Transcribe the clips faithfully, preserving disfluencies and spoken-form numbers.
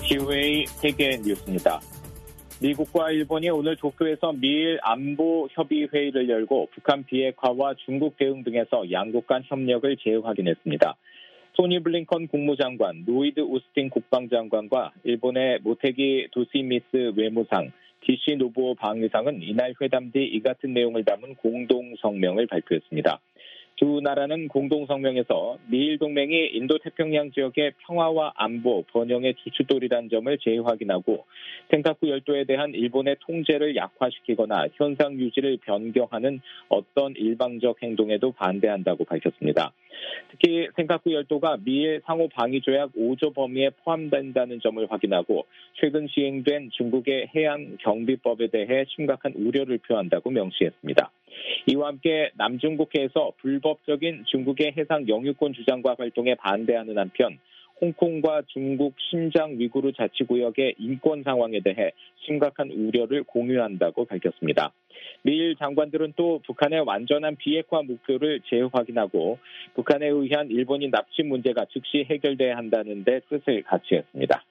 기후의 세계 뉴스입니다. 미국과 일본이 오늘 도쿄에서 미일 안보 협의 회의를 열고 북한 비핵화와 중국 대응 등에서 양국 간 협력을 재확인했습니다. 토니 블링컨 국무장관, 로이드 오스틴 국방장관과 일본의 모테기 도시미스 외무상, 기시 노부오 방위상은 이날 회담 뒤 이 같은 내용을 담은 공동 성명을 발표했습니다. 두 나라는 공동 성명에서 미일 동맹이 인도태평양 지역의 평화와 안보, 번영의 주춧돌이라는 점을 재확인하고 센카쿠 열도에 대한 일본의 통제를 약화시키거나 현상 유지를 변경하는 어떤 일방적 행동에도 반대한다고 밝혔습니다. 특히 센카쿠 열도가 미일 상호 방위 조약 오 조 범위에 포함된다는 점을 확인하고 최근 시행된 중국의 해양 경비법에 대해 심각한 우려를 표한다고 명시했습니다. 이와 함께 남중국해에서 불법적인 중국의 해상 영유권 주장과 활동에 반대하는 한편 홍콩과 중국 신장 위구르 자치구역의 인권 상황에 대해 심각한 우려를 공유한다고 밝혔습니다. 미일 장관들은 또 북한의 완전한 비핵화 목표를 재확인하고 북한에 의한 일본인 납치 문제가 즉시 해결돼야 한다는 데 뜻을 같이했습니다.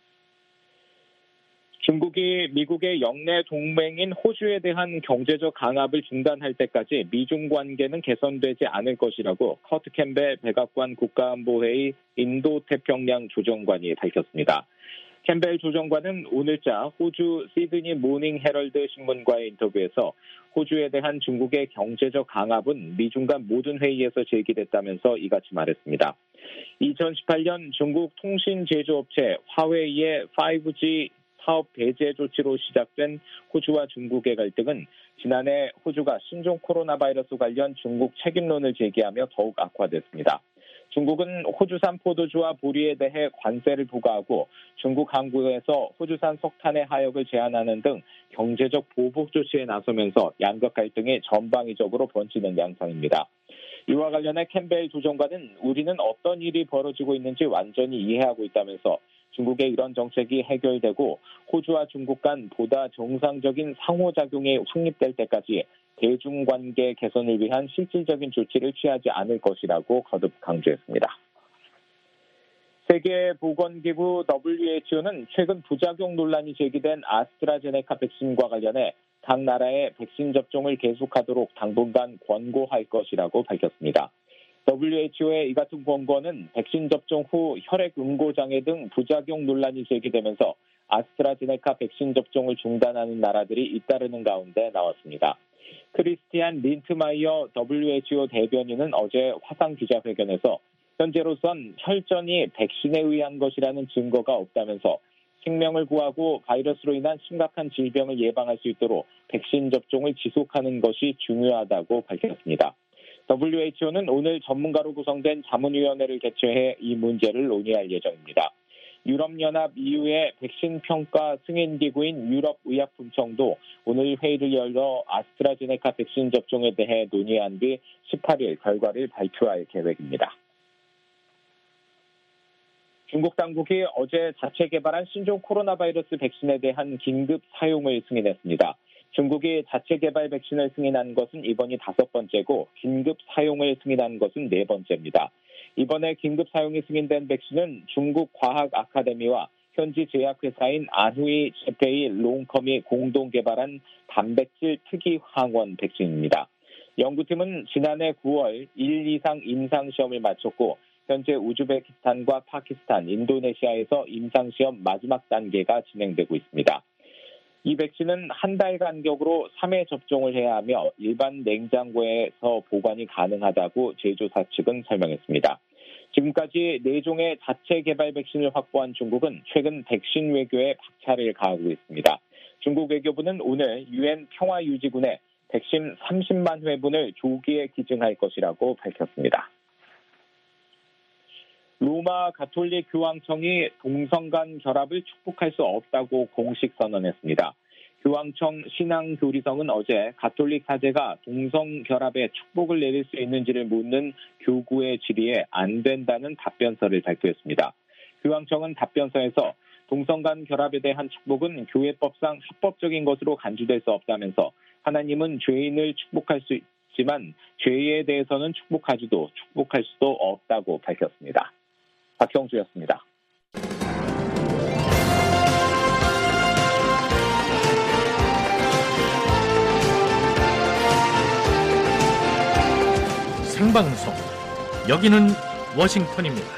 중국이 미국의 영내 동맹인 호주에 대한 경제적 강압을 중단할 때까지 미중 관계는 개선되지 않을 것이라고 커트 캠벨 백악관 국가안보회의 인도태평양 조정관이 밝혔습니다. 캠벨 조정관은 오늘자 호주 시드니 모닝 헤럴드 신문과의 인터뷰에서 호주에 대한 중국의 경제적 강압은 미중 간 모든 회의에서 제기됐다면서 이같이 말했습니다. 이천십팔 년 중국 통신 제조업체 화웨이의 파이브지 사업 배제 조치로 시작된 호주와 중국의 갈등은 지난해 호주가 신종 코로나 바이러스 관련 중국 책임론을 제기하며 더욱 악화됐습니다. 중국은 호주산 포도주와 보리에 대해 관세를 부과하고 중국 항구에서 호주산 석탄의 하역을 제한하는 등 경제적 보복 조치에 나서면서 양국 갈등이 전방위적으로 번지는 양상입니다. 이와 관련해 캠벨 조정관은 우리는 어떤 일이 벌어지고 있는지 완전히 이해하고 있다면서 중국의 이런 정책이 해결되고 호주와 중국 간 보다 정상적인 상호작용이 확립될 때까지 대중관계 개선을 위한 실질적인 조치를 취하지 않을 것이라고 거듭 강조했습니다. 세계보건기구 더블유에이치오는 최근 부작용 논란이 제기된 아스트라제네카 백신과 관련해 각 나라의 백신 접종을 계속하도록 당분간 권고할 것이라고 밝혔습니다. 더블유에이치오의 이 같은 권고는 백신 접종 후 혈액 응고장애 등 부작용 논란이 제기되면서 아스트라제네카 백신 접종을 중단하는 나라들이 잇따르는 가운데 나왔습니다. 크리스티안 린트마이어 더블유에이치오 대변인은 어제 화상 기자회견에서 현재로선 혈전이 백신에 의한 것이라는 증거가 없다면서 생명을 구하고 바이러스로 인한 심각한 질병을 예방할 수 있도록 백신 접종을 지속하는 것이 중요하다고 밝혔습니다. 더블유에이치오는 오늘 전문가로 구성된 자문위원회를 개최해 이 문제를 논의할 예정입니다. 유럽연합 이유의 백신 평가 승인기구인 유럽의약품청도 오늘 회의를 열어 아스트라제네카 백신 접종에 대해 논의한 뒤 십팔 일 결과를 발표할 계획입니다. 중국 당국이 어제 자체 개발한 신종 코로나 바이러스 백신에 대한 긴급 사용을 승인했습니다. 중국이 자체 개발 백신을 승인한 것은 이번이 다섯 번째고 긴급 사용을 승인한 것은 네 번째입니다. 이번에 긴급 사용이 승인된 백신은 중국 과학 아카데미와 현지 제약회사인 안후이 제페이 롱컴이 공동 개발한 단백질 특이 항원 백신입니다. 연구팀은 지난해 구월 일 이상 임상시험을 마쳤고 현재 우즈베키스탄과 파키스탄, 인도네시아에서 임상시험 마지막 단계가 진행되고 있습니다. 이 백신은 한 달 간격으로 삼 회 접종을 해야 하며 일반 냉장고에서 보관이 가능하다고 제조사 측은 설명했습니다. 지금까지 네 종의 자체 개발 백신을 확보한 중국은 최근 백신 외교에 박차를 가하고 있습니다. 중국 외교부는 오늘 유엔 평화유지군에 백신 삼십만 회분을 조기에 기증할 것이라고 밝혔습니다. 로마 가톨릭 교황청이 동성 간 결합을 축복할 수 없다고 공식 선언했습니다. 교황청 신앙교리성은 어제 가톨릭 사제가 동성 결합에 축복을 내릴 수 있는지를 묻는 교구의 질의에 안 된다는 답변서를 발표했습니다. 교황청은 답변서에서 동성 간 결합에 대한 축복은 교회법상 합법적인 것으로 간주될 수 없다면서 하나님은 죄인을 축복할 수 있지만 죄에 대해서는 축복하지도 축복할 수도 없다고 밝혔습니다. 박형주였습니다. 생방송. 여기는 워싱턴입니다.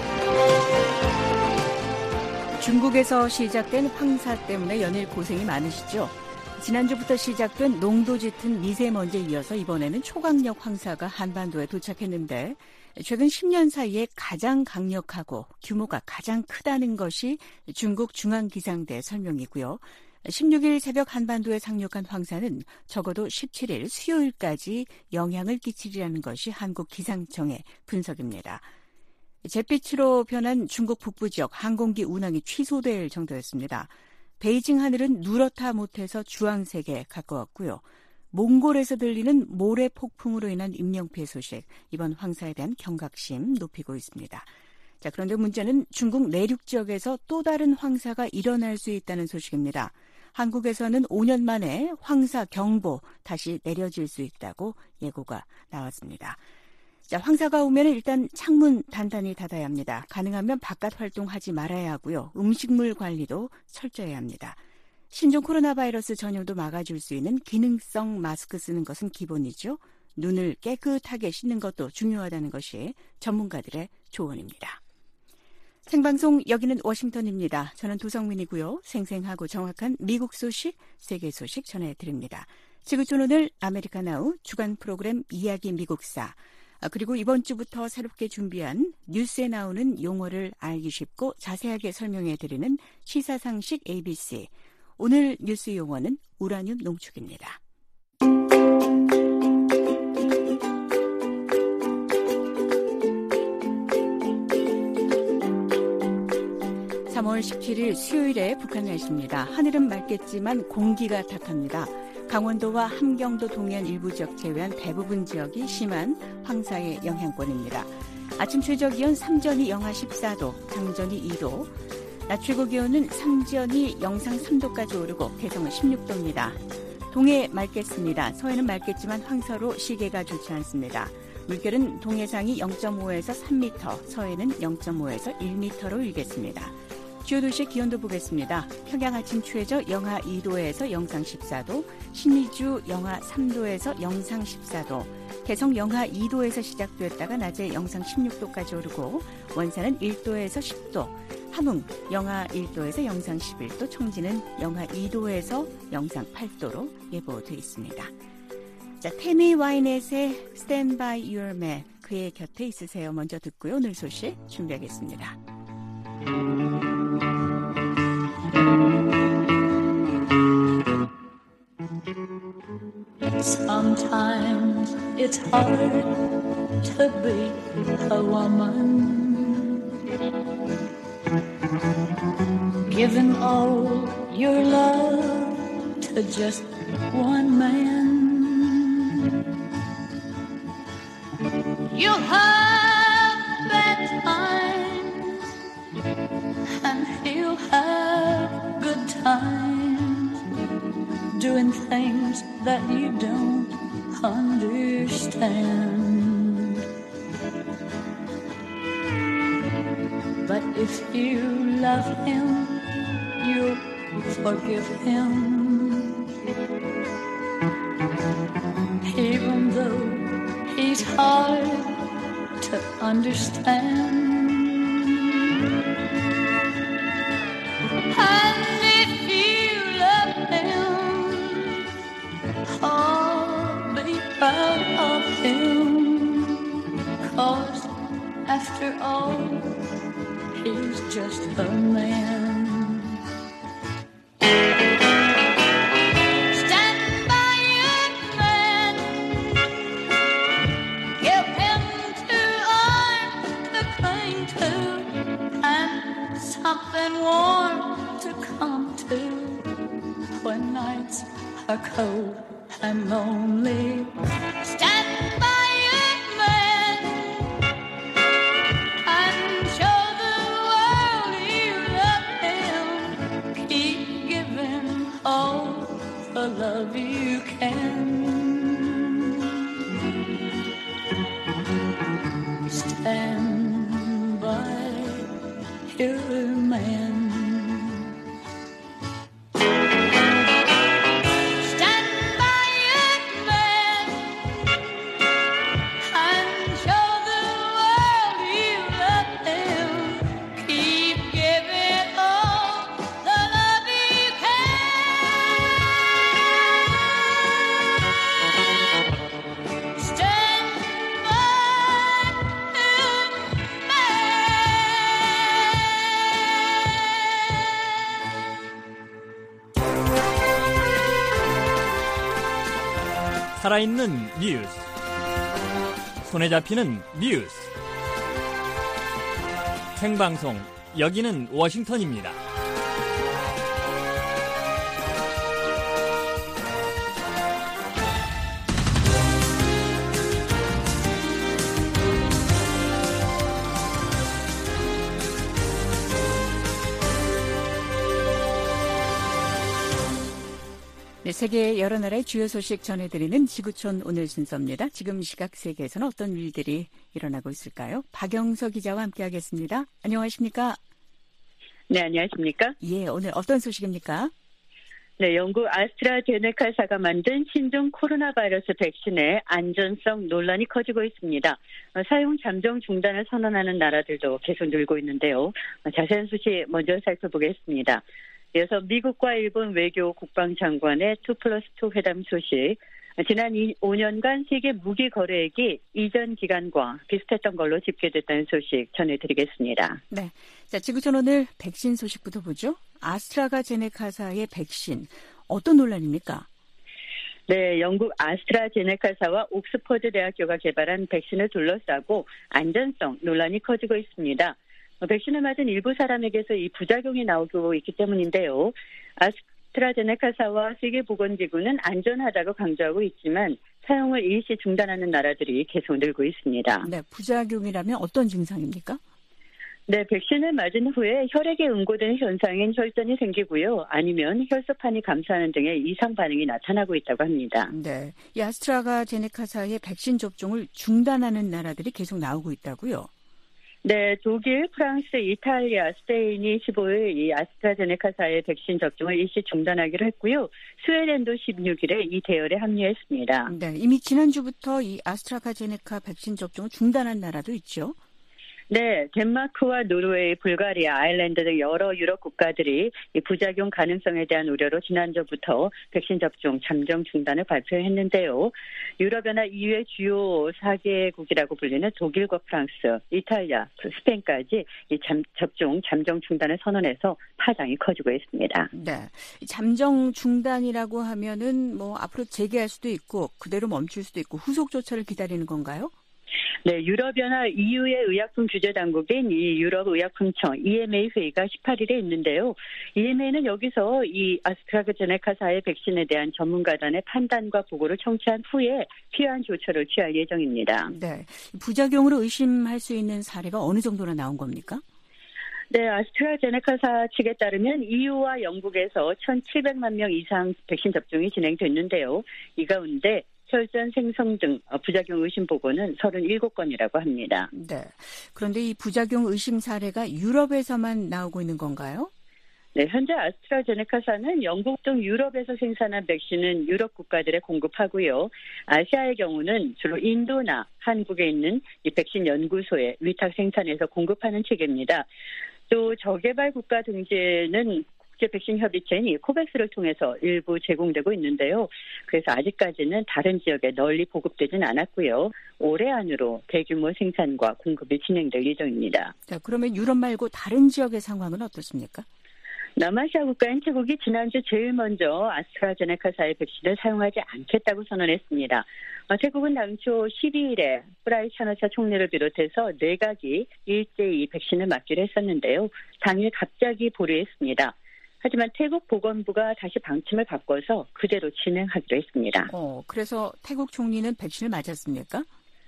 중국에서 시작된 황사 때문에 연일 고생이 많으시죠? 지난주부터 시작된 농도 짙은 미세먼지에 이어서 이번에는 초강력 황사가 한반도에 도착했는데 최근 십 년 사이에 가장 강력하고 규모가 가장 크다는 것이 중국 중앙기상대 설명이고요. 십육 일 새벽 한반도에 상륙한 황사는 적어도 십칠 일 수요일까지 영향을 끼치리라는 것이 한국 기상청의 분석입니다. 잿빛으로 변한 중국 북부 지역 항공기 운항이 취소될 정도였습니다. 베이징 하늘은 누렇다 못해서 주황색에 가까웠고요. 몽골에서 들리는 모래 폭풍으로 인한 인명피해 소식, 이번 황사에 대한 경각심 높이고 있습니다. 자, 그런데 문제는 중국 내륙 지역에서 또 다른 황사가 일어날 수 있다는 소식입니다. 한국에서는 오 년 만에 황사 경보 다시 내려질 수 있다고 예고가 나왔습니다. 자, 황사가 오면 일단 창문 단단히 닫아야 합니다. 가능하면 바깥 활동하지 말아야 하고요. 음식물 관리도 철저해야 합니다. 신종 코로나 바이러스 전염도 막아줄 수 있는 기능성 마스크 쓰는 것은 기본이죠. 눈을 깨끗하게 씻는 것도 중요하다는 것이 전문가들의 조언입니다. 생방송 여기는 워싱턴입니다. 저는 도성민이고요. 생생하고 정확한 미국 소식, 세계 소식 전해드립니다. 지구촌 오늘 아메리카 나우 주간 프로그램 이야기 미국사, 그리고 이번 주부터 새롭게 준비한 뉴스에 나오는 용어를 알기 쉽고 자세하게 설명해드리는 시사상식 에이비씨. 오늘 뉴스 용어는 우라늄 농축입니다. 삼월 십칠일 수요일에 북한 날씨입니다. 하늘은 맑겠지만 공기가 탁합니다. 강원도와 함경도 동해안 일부 지역 제외한 대부분 지역이 심한 황사의 영향권입니다. 아침 최저 기온 삼전이 영하 십사 도, 장전이 이 도, 낮 최고 기온은 삼전이 영상 삼 도까지 오르고 개성은 십육 도입니다. 동해 맑겠습니다. 서해는 맑겠지만 황사로 시계가 좋지 않습니다. 물결은 동해상이 영 점 오에서 삼 미터, 서해는 영 점 오에서 일 미터로 일겠습니다. 주요 도시 기온도 보겠습니다. 평양 아침 최저 영하 이 도에서 영상 십사 도, 신의주 영하 삼 도에서 영상 십사 도, 개성 영하 이 도에서 시작되었다가 낮에 영상 십육 도까지 오르고 원산은 일 도에서 십 도, 함흥 영하 일 도에서 영상 십일 도, 청진은 영하 이 도에서 영상 팔 도로 예보되어 있습니다. 자, 테미 와이넷의 Stand by Your Man, 그의 곁에 있으세요. 먼저 듣고요. 오늘 소식 준비하겠습니다. Sometimes it's hard to be a woman, giving all your love to just one man. You'll have bad times and he'll have good times, doing things that you don't understand. But if you love him, you'll forgive him, even though he's hard to understand. And if you love him, oh, be proud of him, 'cause after all, he's just a man. Stand by your man, give him two arms to cling to, and something warm to come to when nights are cold and lonely. Stand by your man and show the world you love him. Keep giving all the love you can. Stand by your man. Stand by your man. 살아있는 뉴스, 손에 잡히는 뉴스, 생방송, 여기는 워싱턴입니다. 네, 세계 여러 나라의 주요 소식 전해드리는 지구촌 오늘 순서입니다. 지금 시각 세계에서는 어떤 일들이 일어나고 있을까요? 박영서 기자와 함께하겠습니다. 안녕하십니까? 네, 안녕하십니까? 예, 오늘 어떤 소식입니까? 네, 영국 아스트라제네카사가 만든 신종 코로나 바이러스 백신의 안전성 논란이 커지고 있습니다. 사용 잠정 중단을 선언하는 나라들도 계속 늘고 있는데요. 자세한 소식 먼저 살펴보겠습니다. 이어서 미국과 일본 외교 국방장관의 투 플러스 투 회담 소식, 지난 오 년간 세계 무기 거래액이 이전 기간과 비슷했던 걸로 집계됐다는 소식 전해드리겠습니다. 네, 자 지구촌 오늘 백신 소식부터 보죠. 아스트라제네카사의 백신, 어떤 논란입니까? 네, 영국 아스트라제네카사와 옥스퍼드 대학교가 개발한 백신을 둘러싸고 안전성 논란이 커지고 있습니다. 백신을 맞은 일부 사람에게서 이 부작용이 나오고 있기 때문인데요. 아스트라제네카사와 세계보건기구는 안전하다고 강조하고 있지만 사용을 일시 중단하는 나라들이 계속 늘고 있습니다. 네, 부작용이라면 어떤 증상입니까? 네, 백신을 맞은 후에 혈액에 응고되는 현상인 혈전이 생기고요. 아니면 혈소판이 감소하는 등의 이상 반응이 나타나고 있다고 합니다. 네, 이 아스트라제네카사의 백신 접종을 중단하는 나라들이 계속 나오고 있다고요? 네, 독일, 프랑스, 이탈리아, 스페인이 십오 일 이 아스트라제네카사의 백신 접종을 일시 중단하기로 했고요. 스웨덴도 십육 일에 이 대열에 합류했습니다. 네, 이미 지난주부터 이 아스트라제네카 백신 접종을 중단한 나라도 있죠? 네, 덴마크와 노르웨이, 불가리아, 아일랜드 등 여러 유럽 국가들이 이 부작용 가능성에 대한 우려로 지난주부터 백신 접종 잠정 중단을 발표했는데요. 유럽연합 이유의 주요 사 개국이라고 불리는 독일과 프랑스, 이탈리아, 스페인까지 이 잠, 접종 잠정 중단을 선언해서 파장이 커지고 있습니다. 네, 잠정 중단이라고 하면은 뭐 앞으로 재개할 수도 있고 그대로 멈출 수도 있고 후속 조처를 기다리는 건가요? 네, 유럽연합 이유의 의약품 규제 당국인 이 유럽의약품청 이엠에이 회의가 십팔 일에 있는데요. 이엠에이는 여기서 이 아스트라제네카사의 백신에 대한 전문가단의 판단과 보고를 청취한 후에 필요한 조처를 취할 예정입니다. 네, 부작용으로 의심할 수 있는 사례가 어느 정도나 나온 겁니까? 네, 아스트라제네카사 측에 따르면 이유와 영국에서 천칠백만 명 이상 백신 접종이 진행됐는데요. 이 가운데 혈전 생성 등 부작용 의심 보고는 서른일곱 건이라고 합니다. 네. 그런데 이 부작용 의심 사례가 유럽에서만 나오고 있는 건가요? 네, 현재 아스트라제네카사는 영국 등 유럽에서 생산한 백신은 유럽 국가들에 공급하고요. 아시아의 경우는 주로 인도나 한국에 있는 이 백신 연구소에 위탁 생산해서 공급하는 체계입니다. 또 저개발 국가 등재는 국제백신협의체인 코백스를 통해서 일부 제공되고 있는데요. 그래서 아직까지는 다른 지역에 널리 보급되진 않았고요. 올해 안으로 대규모 생산과 공급이 진행될 예정입니다. 자, 그러면 유럽 말고 다른 지역의 상황은 어떻습니까? 남아시아 국가인 태국이 지난주 제일 먼저 아스트라제네카사의 백신을 사용하지 않겠다고 선언했습니다. 태국은 당초 십이 일에 프라이 차노차 총리를 비롯해서 내각이 일제히 백신을 맞기로 했었는데요. 당일 갑자기 보류했습니다. 하지만 태국 보건부가 다시 방침을 바꿔서 그대로 진행하기로 했습니다. 어, 그래서 태국 총리는 백신을 맞았습니까?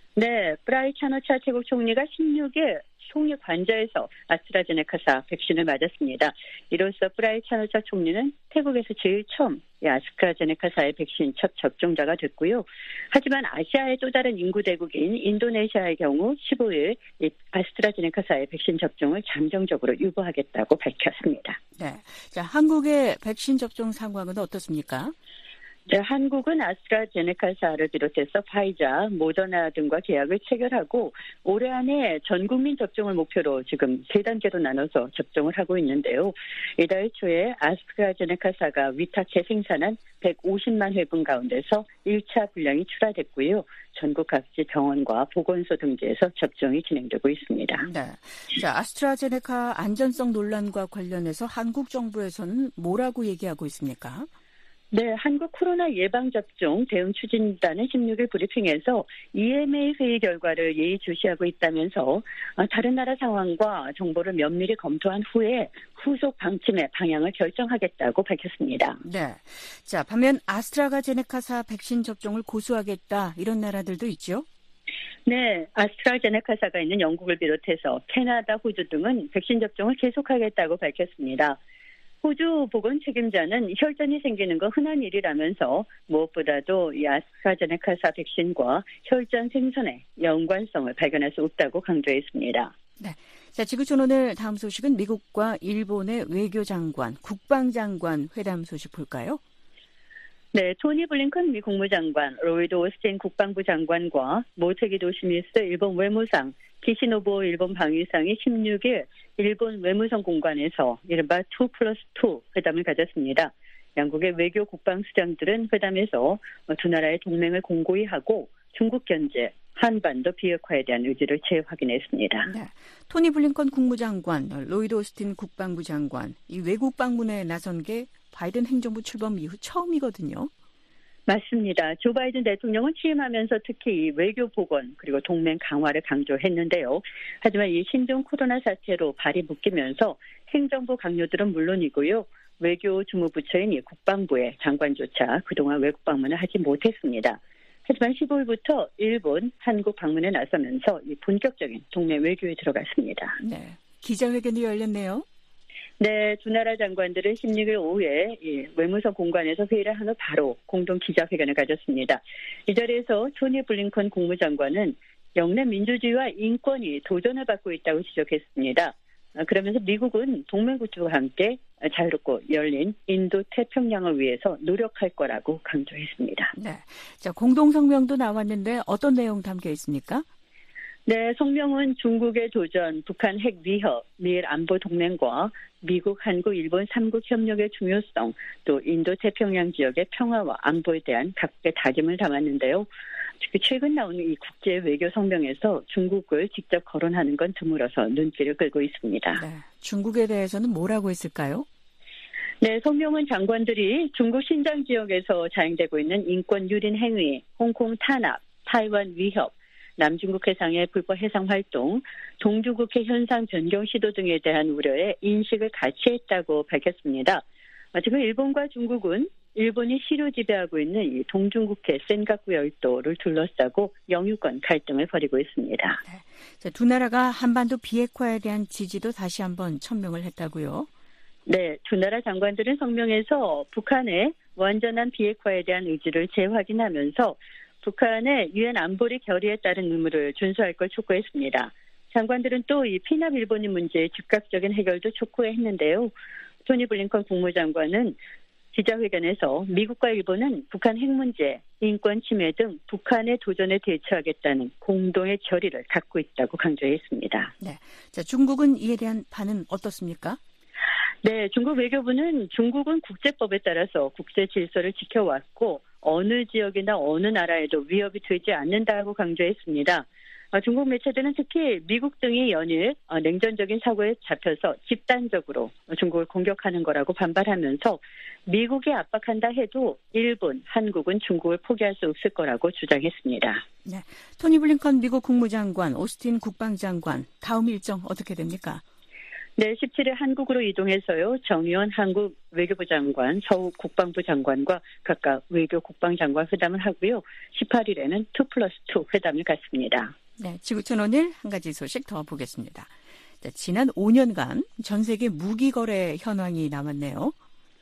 네, 프라이 차노차 태국 총리가 십육 일 총리 관저에서 아스트라제네카사 백신을 맞았습니다. 이로써 프라이 차노차 총리는 태국에서 제일 처음 아스트라제네카사의 백신 첫 접종자가 됐고요. 하지만 아시아의 또 다른 인구 대국인 인도네시아의 경우 십오 일 아스트라제네카사의 백신 접종을 잠정적으로 유보하겠다고 밝혔습니다. 네, 자, 한국의 백신 접종 상황은 어떻습니까? 네, 한국은 아스트라제네카사를 비롯해서 파이자, 모더나 등과 계약을 체결하고 올해 안에 전 국민 접종을 목표로 지금 세 단계로 나눠서 접종을 하고 있는데요. 이달 초에 아스트라제네카사가 위탁해 생산한 백오십만 회분 가운데서 일 차 분량이 출하됐고요. 전국 각지 병원과 보건소 등지에서 접종이 진행되고 있습니다. 네, 자, 아스트라제네카 안전성 논란과 관련해서 한국 정부에서는 뭐라고 얘기하고 있습니까? 네, 한국 코로나 예방접종 대응 추진단은 십육 일 브리핑에서 이엠에이 회의 결과를 예의주시하고 있다면서 다른 나라 상황과 정보를 면밀히 검토한 후에 후속 방침의 방향을 결정하겠다고 밝혔습니다. 네. 자, 반면 아스트라제네카사 백신 접종을 고수하겠다 이런 나라들도 있죠? 네, 아스트라제네카사가 있는 영국을 비롯해서 캐나다, 호주 등은 백신 접종을 계속하겠다고 밝혔습니다. 호주 보건 책임자는 혈전이 생기는 건 흔한 일이라면서 무엇보다도 이 아스트라제네카사 백신과 혈전 생선의 연관성을 발견할 수 없다고 강조했습니다. 네. 자, 지구촌 오늘 다음 소식은 미국과 일본의 외교장관, 국방장관 회담 소식 볼까요? 네, 토니 블링컨 미 국무장관, 로이드 오스틴 국방부 장관과 모테기 도시미스 일본 외무상, 키시노부 일본 방위상이 십육 일 일본 외무성 공관에서 이른바 투 플러스 투 회담을 가졌습니다. 양국의 외교 국방수장들은 회담에서 두 나라의 동맹을 공고히 하고 중국 견제, 한반도 비핵화에 대한 의지를 재확인했습니다. 네. 토니 블링컨 국무장관, 로이드 오스틴 국방부 장관, 이 외국 방문에 나선 게 바이든 행정부 출범 이후 처음이거든요. 맞습니다. 조 바이든 대통령은 취임하면서 특히 이 외교 복원 그리고 동맹 강화를 강조했는데요. 하지만 이 신종 코로나 사태로 발이 묶이면서 행정부 강요들은 물론이고요. 외교 주무부처인 이 국방부의 장관조차 그동안 외국 방문을 하지 못했습니다. 하지만 십오 일부터 일본, 한국 방문에 나서면서 이 본격적인 동맹 외교에 들어갔습니다. 네, 기자회견이 열렸네요. 네, 두 나라 장관들은 십육 일 오후에 외무성 공관에서 회의를 한 후 바로 공동 기자회견을 가졌습니다. 이 자리에서 토니 블링컨 국무장관은 영내 민주주의와 인권이 도전을 받고 있다고 지적했습니다. 그러면서 미국은 동맹 구축과 함께 자유롭고 열린 인도 태평양을 위해서 노력할 거라고 강조했습니다. 네, 자 공동 성명도 나왔는데 어떤 내용 담겨 있습니까? 네, 성명은 중국의 도전, 북한 핵 위협, 미일 안보 동맹과 미국, 한국, 일본 삼국 협력의 중요성, 또 인도 태평양 지역의 평화와 안보에 대한 각국의 다짐을 담았는데요. 특히 최근 나오는 이 국제 외교 성명에서 중국을 직접 거론하는 건 드물어서 눈길을 끌고 있습니다. 네, 중국에 대해서는 뭐라고 했을까요? 네, 성명은 장관들이 중국 신장 지역에서 자행되고 있는 인권 유린 행위, 홍콩 탄압, 타이완 위협, 남중국 해상의 불법 해상 활동, 동중국해 현상 변경 시도 등에 대한 우려에 인식을 같이 했다고 밝혔습니다. 지금 일본과 중국은 일본이 시로 지배하고 있는 이 동중국해 센가쿠 열도를 둘러싸고 영유권 갈등을 벌이고 있습니다. 네. 자, 두 나라가 한반도 비핵화에 대한 지지도 다시 한번 천명을 했다고요? 네, 두 나라 장관들은 성명에서 북한의 완전한 비핵화에 대한 의지를 재확인하면서 북한의 유엔 안보리 결의에 따른 의무를 준수할 걸 촉구했습니다. 장관들은 또 이 피납 일본인 문제의 즉각적인 해결도 촉구했는데요. 토니 블링컨 국무장관은 기자회견에서 미국과 일본은 북한 핵 문제, 인권 침해 등 북한의 도전에 대처하겠다는 공동의 결의를 갖고 있다고 강조했습니다. 네, 자 중국은 이에 대한 반응 어떻습니까? 네, 중국 외교부는 중국은 국제법에 따라서 국제 질서를 지켜왔고 어느 지역이나 어느 나라에도 위협이 되지 않는다고 강조했습니다. 중국 매체들은 특히 미국 등이 연일 냉전적인 사고에 잡혀서 집단적으로 중국을 공격하는 거라고 반발하면서 미국이 압박한다 해도 일본, 한국은 중국을 포기할 수 없을 거라고 주장했습니다. 네, 토니 블링컨 미국 국무장관, 오스틴 국방장관 다음 일정 어떻게 됩니까? 네, 십칠 일 한국으로 이동해서요. 정의원 한국 외교부 장관, 서욱 국방부 장관과 각각 외교 국방장관 회담을 하고요. 십팔 일에는 투 플러스 투 회담을 갖습니다. 네, 지구촌 오늘 한 가지 소식 더 보겠습니다. 자, 지난 오 년간 전 세계 무기 거래 현황이 남았네요.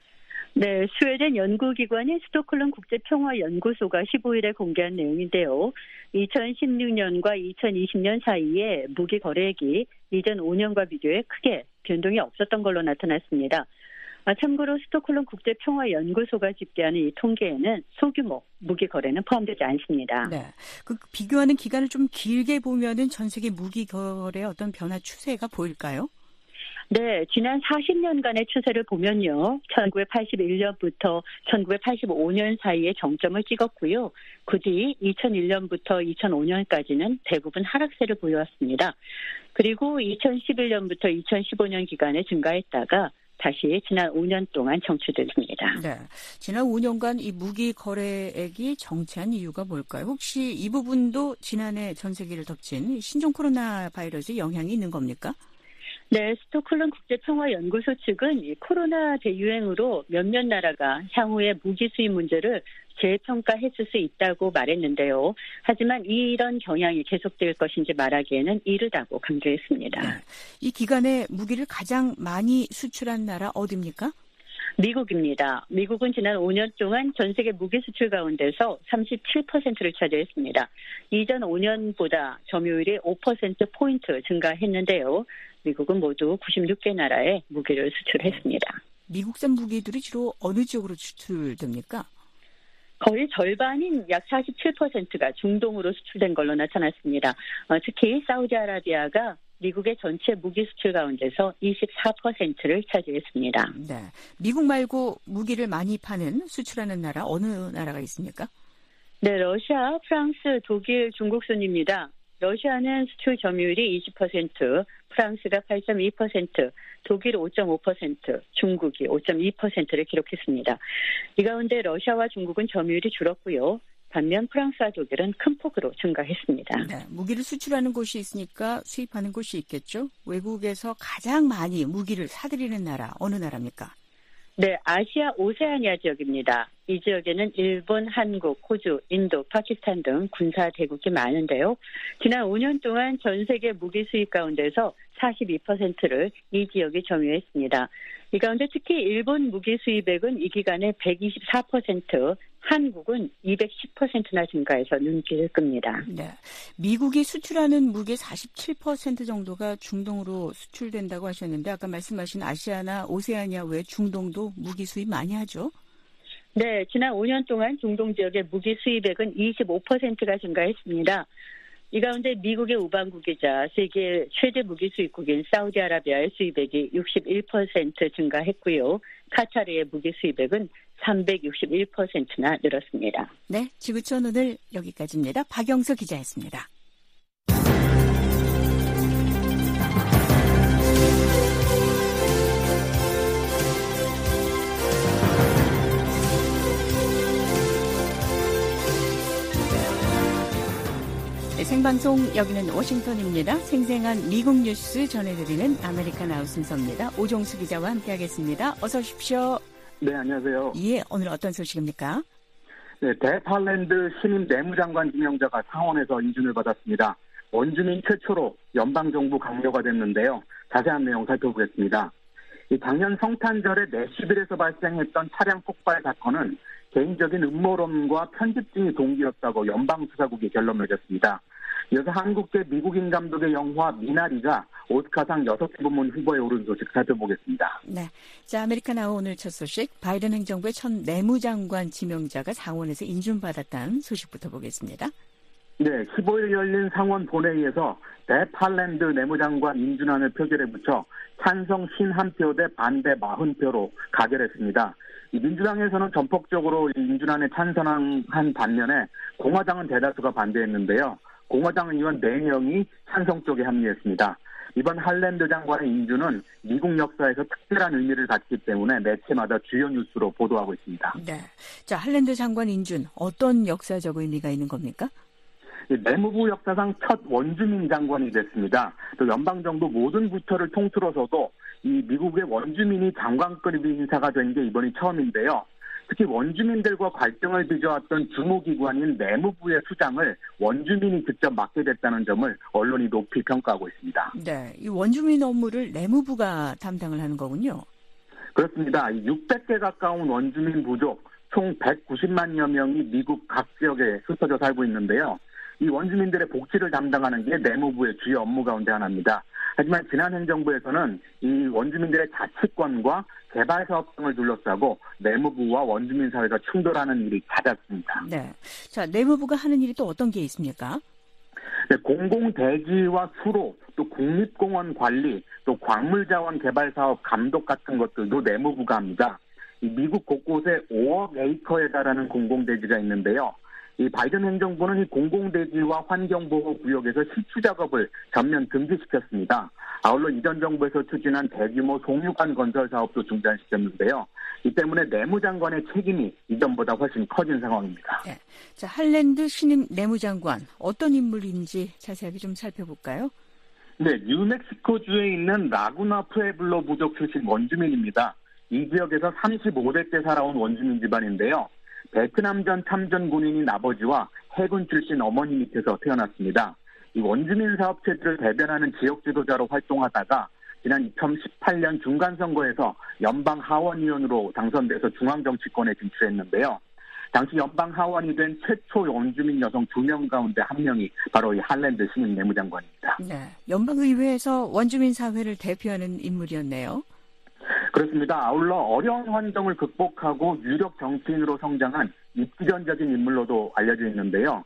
네, 스웨덴 연구기관인 스톡홀름 국제평화연구소가 십오 일에 공개한 내용인데요. 이천십육 년과 이천이십 년 사이에 무기 거래액이 이전 오 년과 비교해 크게 변동이 없었던 걸로 나타났습니다. 참고로 스톡홀름 국제평화연구소가 집계하는 이 통계에는 소규모 무기 거래는 포함되지 않습니다. 네, 그 비교하는 기간을 좀 길게 보면은 전 세계 무기 거래의 어떤 변화 추세가 보일까요? 네, 지난 사십 년간의 추세를 보면요. 천구백팔십일 년부터 천구백팔십오 년 사이에 정점을 찍었고요. 그 뒤 이천일 년부터 이천오 년까지는 대부분 하락세를 보여왔습니다. 그리고 이천십일 년부터 이천십오 년 기간에 증가했다가 다시 지난 오 년 동안 정체됐습니다. 네, 지난 오 년간 이 무기 거래액이 정체한 이유가 뭘까요? 혹시 이 부분도 지난해 전 세계를 덮친 신종 코로나 바이러스 영향이 있는 겁니까? 네, 스톡홀름 국제평화연구소 측은 이 코로나 대유행으로 몇몇 나라가 향후에 무기 수입 문제를 재평가했을 수 있다고 말했는데요. 하지만 이런 경향이 계속될 것인지 말하기에는 이르다고 강조했습니다. 네. 이 기간에 무기를 가장 많이 수출한 나라 어디입니까? 미국입니다. 미국은 지난 오 년 동안 전 세계 무기 수출 가운데서 삼십칠 퍼센트를 차지했습니다. 이전 오 년보다 점유율이 오 퍼센트포인트 증가했는데요. 미국은 모두 구십육 개 나라에 무기를 수출했습니다. 미국산 무기들이 주로 어느 쪽으로 수출됩니까? 거의 절반인 약 사십칠 퍼센트가 중동으로 수출된 걸로 나타났습니다. 어, 특히 사우디아라비아가 미국의 전체 무기 수출 가운데서 이십사 퍼센트를 차지했습니다. 네, 미국 말고 무기를 많이 파는 수출하는 나라 어느 나라가 있습니까? 네, 러시아, 프랑스, 독일, 중국 순입니다. 러시아는 수출 점유율이 이십 퍼센트, 프랑스가 팔 점 이 퍼센트, 독일 오 점 오 퍼센트, 중국이 오 점 이 퍼센트를 기록했습니다. 이 가운데 러시아와 중국은 점유율이 줄었고요. 반면 프랑스와 독일은 큰 폭으로 증가했습니다. 네, 무기를 수출하는 곳이 있으니까 수입하는 곳이 있겠죠? 외국에서 가장 많이 무기를 사들이는 나라 어느 나라입니까? 네, 아시아 오세아니아 지역입니다. 이 지역에는 일본, 한국, 호주, 인도, 파키스탄 등 군사 대국이 많은데요. 지난 오 년 동안 전 세계 무기 수입 가운데서 사십이 퍼센트를 이 지역이 점유했습니다. 이 가운데 특히 일본 무기 수입액은 이 기간에 백이십사 퍼센트, 한국은 이백십 퍼센트나 증가해서 눈길을 끕니다. 네, 미국이 수출하는 무기의 사십칠 퍼센트 정도가 중동으로 수출된다고 하셨는데 아까 말씀하신 아시아나 오세아니아 외 중동도 무기 수입 많이 하죠? 네, 지난 오 년 동안 중동 지역의 무기 수입액은 이십오 퍼센트가 증가했습니다. 이 가운데 미국의 우방국이자 세계 최대 무기 수입국인 사우디아라비아의 수입액이 육십일 퍼센트 증가했고요. 카타르의 무기 수입액은 삼백육십일 퍼센트나 늘었습니다. 네, 지구촌 오늘 여기까지입니다. 박영서 기자였습니다. 네, 생방송 여기는 워싱턴입니다. 생생한 미국 뉴스 전해드리는 아메리칸 아웃 순서입니다. 오종수 기자와 함께하겠습니다. 어서 오십시오. 네, 안녕하세요. 예, 오늘 어떤 소식입니까? 네, 대팔랜드 신임 내무장관 지명자가 상원에서 인준을 받았습니다. 원주민 최초로 연방정부 강요가 됐는데요. 자세한 내용 살펴보겠습니다. 이 작년 성탄절에 내시빌에서 발생했던 차량 폭발 사건은 개인적인 음모론과 편집증이 동기였다고 연방수사국이 결론 내렸습니다. 이어서 한국계 미국인 감독의 영화 미나리가 오스카상 여섯 개 부문 후보에 오른 소식 살펴보겠습니다. 네, 자 아메리칸 아웃 오늘 첫 소식, 바이든 행정부의 첫 내무장관 지명자가 상원에서 인준받았다는 소식부터 보겠습니다. 네, 십오 일 열린 상원 본회의에서 대팔랜드 내무장관 인준안을 표결에 붙여 찬성 오십일 표 대 반대 사십 표로 가결했습니다. 이 민주당에서는 전폭적으로 이 인준안에 찬성한 반면에 공화당은 대다수가 반대했는데요. 공화당 의원 네 명이 찬성 쪽에 합류했습니다. 이번 할랜드 장관의 인준은 미국 역사에서 특별한 의미를 갖기 때문에 매체마다 주요 뉴스로 보도하고 있습니다. 네, 자 할랜드 장관 인준 어떤 역사적 의미가 있는 겁니까? 내무부 역사상 첫 원주민 장관이 됐습니다. 또 연방정부 모든 부처를 통틀어서도 이 미국의 원주민이 장관급 인사가 된 게 이번이 처음인데요. 특히 원주민들과 갈등을 빚어왔던 주무기관인 내무부의 수장을 원주민이 직접 맡게 됐다는 점을 언론이 높이 평가하고 있습니다. 네, 이 원주민 업무를 내무부가 담당을 하는 거군요. 그렇습니다. 육백 개 가까운 원주민 부족 총 백구십만여 명이 미국 각 지역에 흩어져 살고 있는데요. 이 원주민들의 복지를 담당하는 게 내무부의 주요 업무 가운데 하나입니다. 하지만 지난 행정부에서는 이 원주민들의 자치권과 개발 사업 등을 둘러싸고 내무부와 원주민 사회가 충돌하는 일이 잦았습니다. 네, 자 내무부가 하는 일이 또 어떤 게 있습니까? 네, 공공대지와 수로, 또 국립공원 관리, 또 광물자원 개발 사업 감독 같은 것들도 내무부가 합니다. 이 미국 곳곳에 오억 에이커에 달하는 공공대지가 있는데요. 이 바이든 행정부는 이 공공대지와 환경보호 구역에서 시추 작업을 전면 금지시켰습니다. 아울러 이전 정부에서 추진한 대규모 송유관 건설 사업도 중단시켰는데요. 이 때문에 내무장관의 책임이 이전보다 훨씬 커진 상황입니다. 네. 자, 할랜드 신임 내무장관 어떤 인물인지 자세하게 좀 살펴볼까요? 네, 뉴멕시코주에 있는 라구나 푸에블로 부족 출신 원주민입니다. 이 지역에서 삼십오 대째 살아온 원주민 집안인데요. 베트남전 참전 군인인 아버지와 해군 출신 어머니 밑에서 태어났습니다. 이 원주민 사업체들을 대변하는 지역 지도자로 활동하다가 지난 이천십팔 년 중간선거에서 연방 하원의원으로 당선돼서 중앙정치권에 진출했는데요. 당시 연방 하원이 된 최초 원주민 여성 두 명 가운데 한 명이 바로 이 할랜드 신임 내무장관입니다. 네, 연방의회에서 원주민 사회를 대표하는 인물이었네요. 그렇습니다. 아울러 어려운 환경을 극복하고 유력 정치인으로 성장한 입지전적인 인물로도 알려져 있는데요.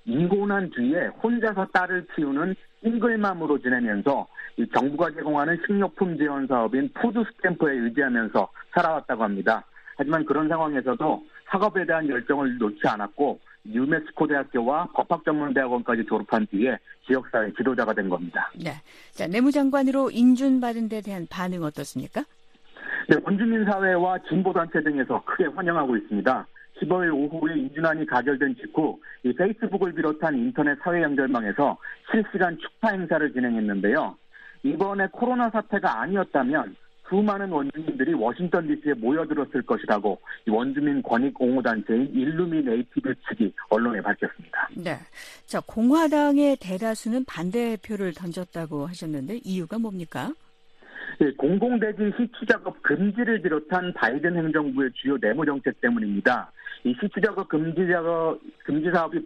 인고난 뒤에 혼자서 딸을 키우는 싱글맘으로 지내면서 이 정부가 제공하는 식료품 지원 사업인 푸드 스탬프에 의지하면서 살아왔다고 합니다. 하지만 그런 상황에서도 학업에 대한 열정을 놓지 않았고 뉴멕시코 대학교와 법학전문대학원까지 졸업한 뒤에 지역사회 지도자가 된 겁니다. 네, 자 내무장관으로 인준받은 데 대한 반응 어떻습니까? 네, 원주민 사회와 진보단체 등에서 크게 환영하고 있습니다. 십오일 오후에 인준안이 가결된 직후 이 페이스북을 비롯한 인터넷 사회 연결망에서 실시간 축하 행사를 진행했는데요. 이번에 코로나 사태가 아니었다면 수많은 원주민들이 워싱턴 디씨에 모여들었을 것이라고 이 원주민 권익 옹호단체인 일루미네이티브 측이 언론에 밝혔습니다. 네, 자 공화당의 대다수는 반대표를 던졌다고 하셨는데 이유가 뭡니까? 네, 공공대지 시추 작업 금지를 비롯한 바이든 행정부의 주요 내무 정책 때문입니다. 이 시추 작업 금지 작업 금지 사업이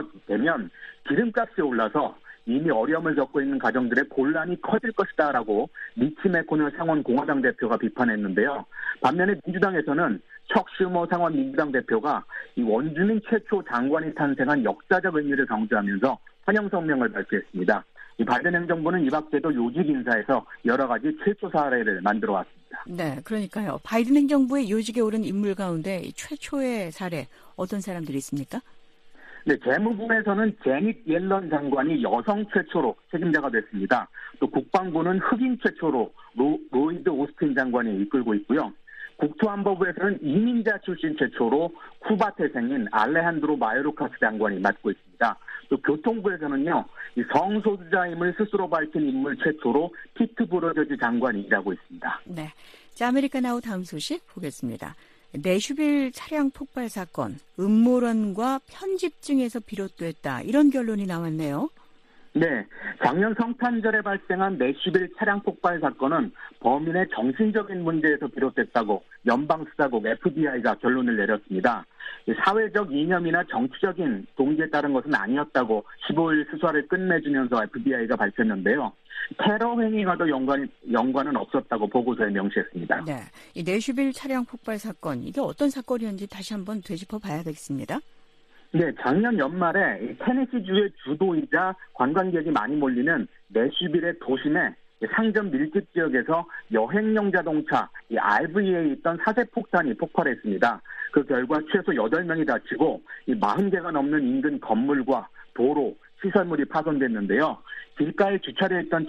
본격화되면 기름값이 올라서 이미 어려움을 겪고 있는 가정들의 곤란이 커질 것이다라고 미치 매코넬 상원 공화당 대표가 비판했는데요. 반면에 민주당에서는 척 슈머 상원 민주당 대표가 이 원주민 최초 장관이 탄생한 역사적 의미를 강조하면서 환영 성명을 발표했습니다. 이 바이든 행정부는 이 밖에도 요직 인사에서 여러 가지 최초 사례를 만들어 왔습니다. 네, 그러니까요. 바이든 행정부의 요직에 오른 인물 가운데 최초의 사례 어떤 사람들이 있습니까? 네, 재무부에서는 제닛 옐런 장관이 여성 최초로 책임자가 됐습니다. 또 국방부는 흑인 최초로 로, 로이드 오스틴 장관이 이끌고 있고요. 국토안보부에서는 이민자 출신 최초로 쿠바 태생인 알레한드로 마요르카스 장관이 맡고 있습니다. 또 교통부에서는요, 이 성소수자임을 스스로 밝힌 인물 최초로 피트 부러저지 장관이 일하고 있습니다. 네, 자 아메리카나우 다음 소식 보겠습니다. 내슈빌 차량 폭발 사건, 음모론과 편집증에서 비롯됐다. 이런 결론이 나왔네요. 네, 작년 성탄절에 발생한 내슈빌 차량 폭발 사건은 범인의 정신적인 문제에서 비롯됐다고 연방수사국 에프비아이가 결론을 내렸습니다. 사회적 이념이나 정치적인 동기에 따른 것은 아니었다고 십오일 수사를 끝내주면서 에프비아이가 밝혔는데요. 테러 행위와도 연관, 연관은 없었다고 보고서에 명시했습니다. 네, 이 내슈빌 차량 폭발 사건, 이게 어떤 사건이었는지 다시 한번 되짚어 봐야겠습니다. 네, 작년 연말에 테네시주의 주도이자 관광객이 많이 몰리는 내슈빌의 도심에 상점 밀집 지역에서 여행용 자동차 이 알브이에 있던 사제폭탄이 폭발했습니다. 그 결과 최소 여덟 명이 다치고 이 사십 개가 넘는 인근 건물과 도로, 시설물이 파손됐는데요. 길가에 주차되어 있던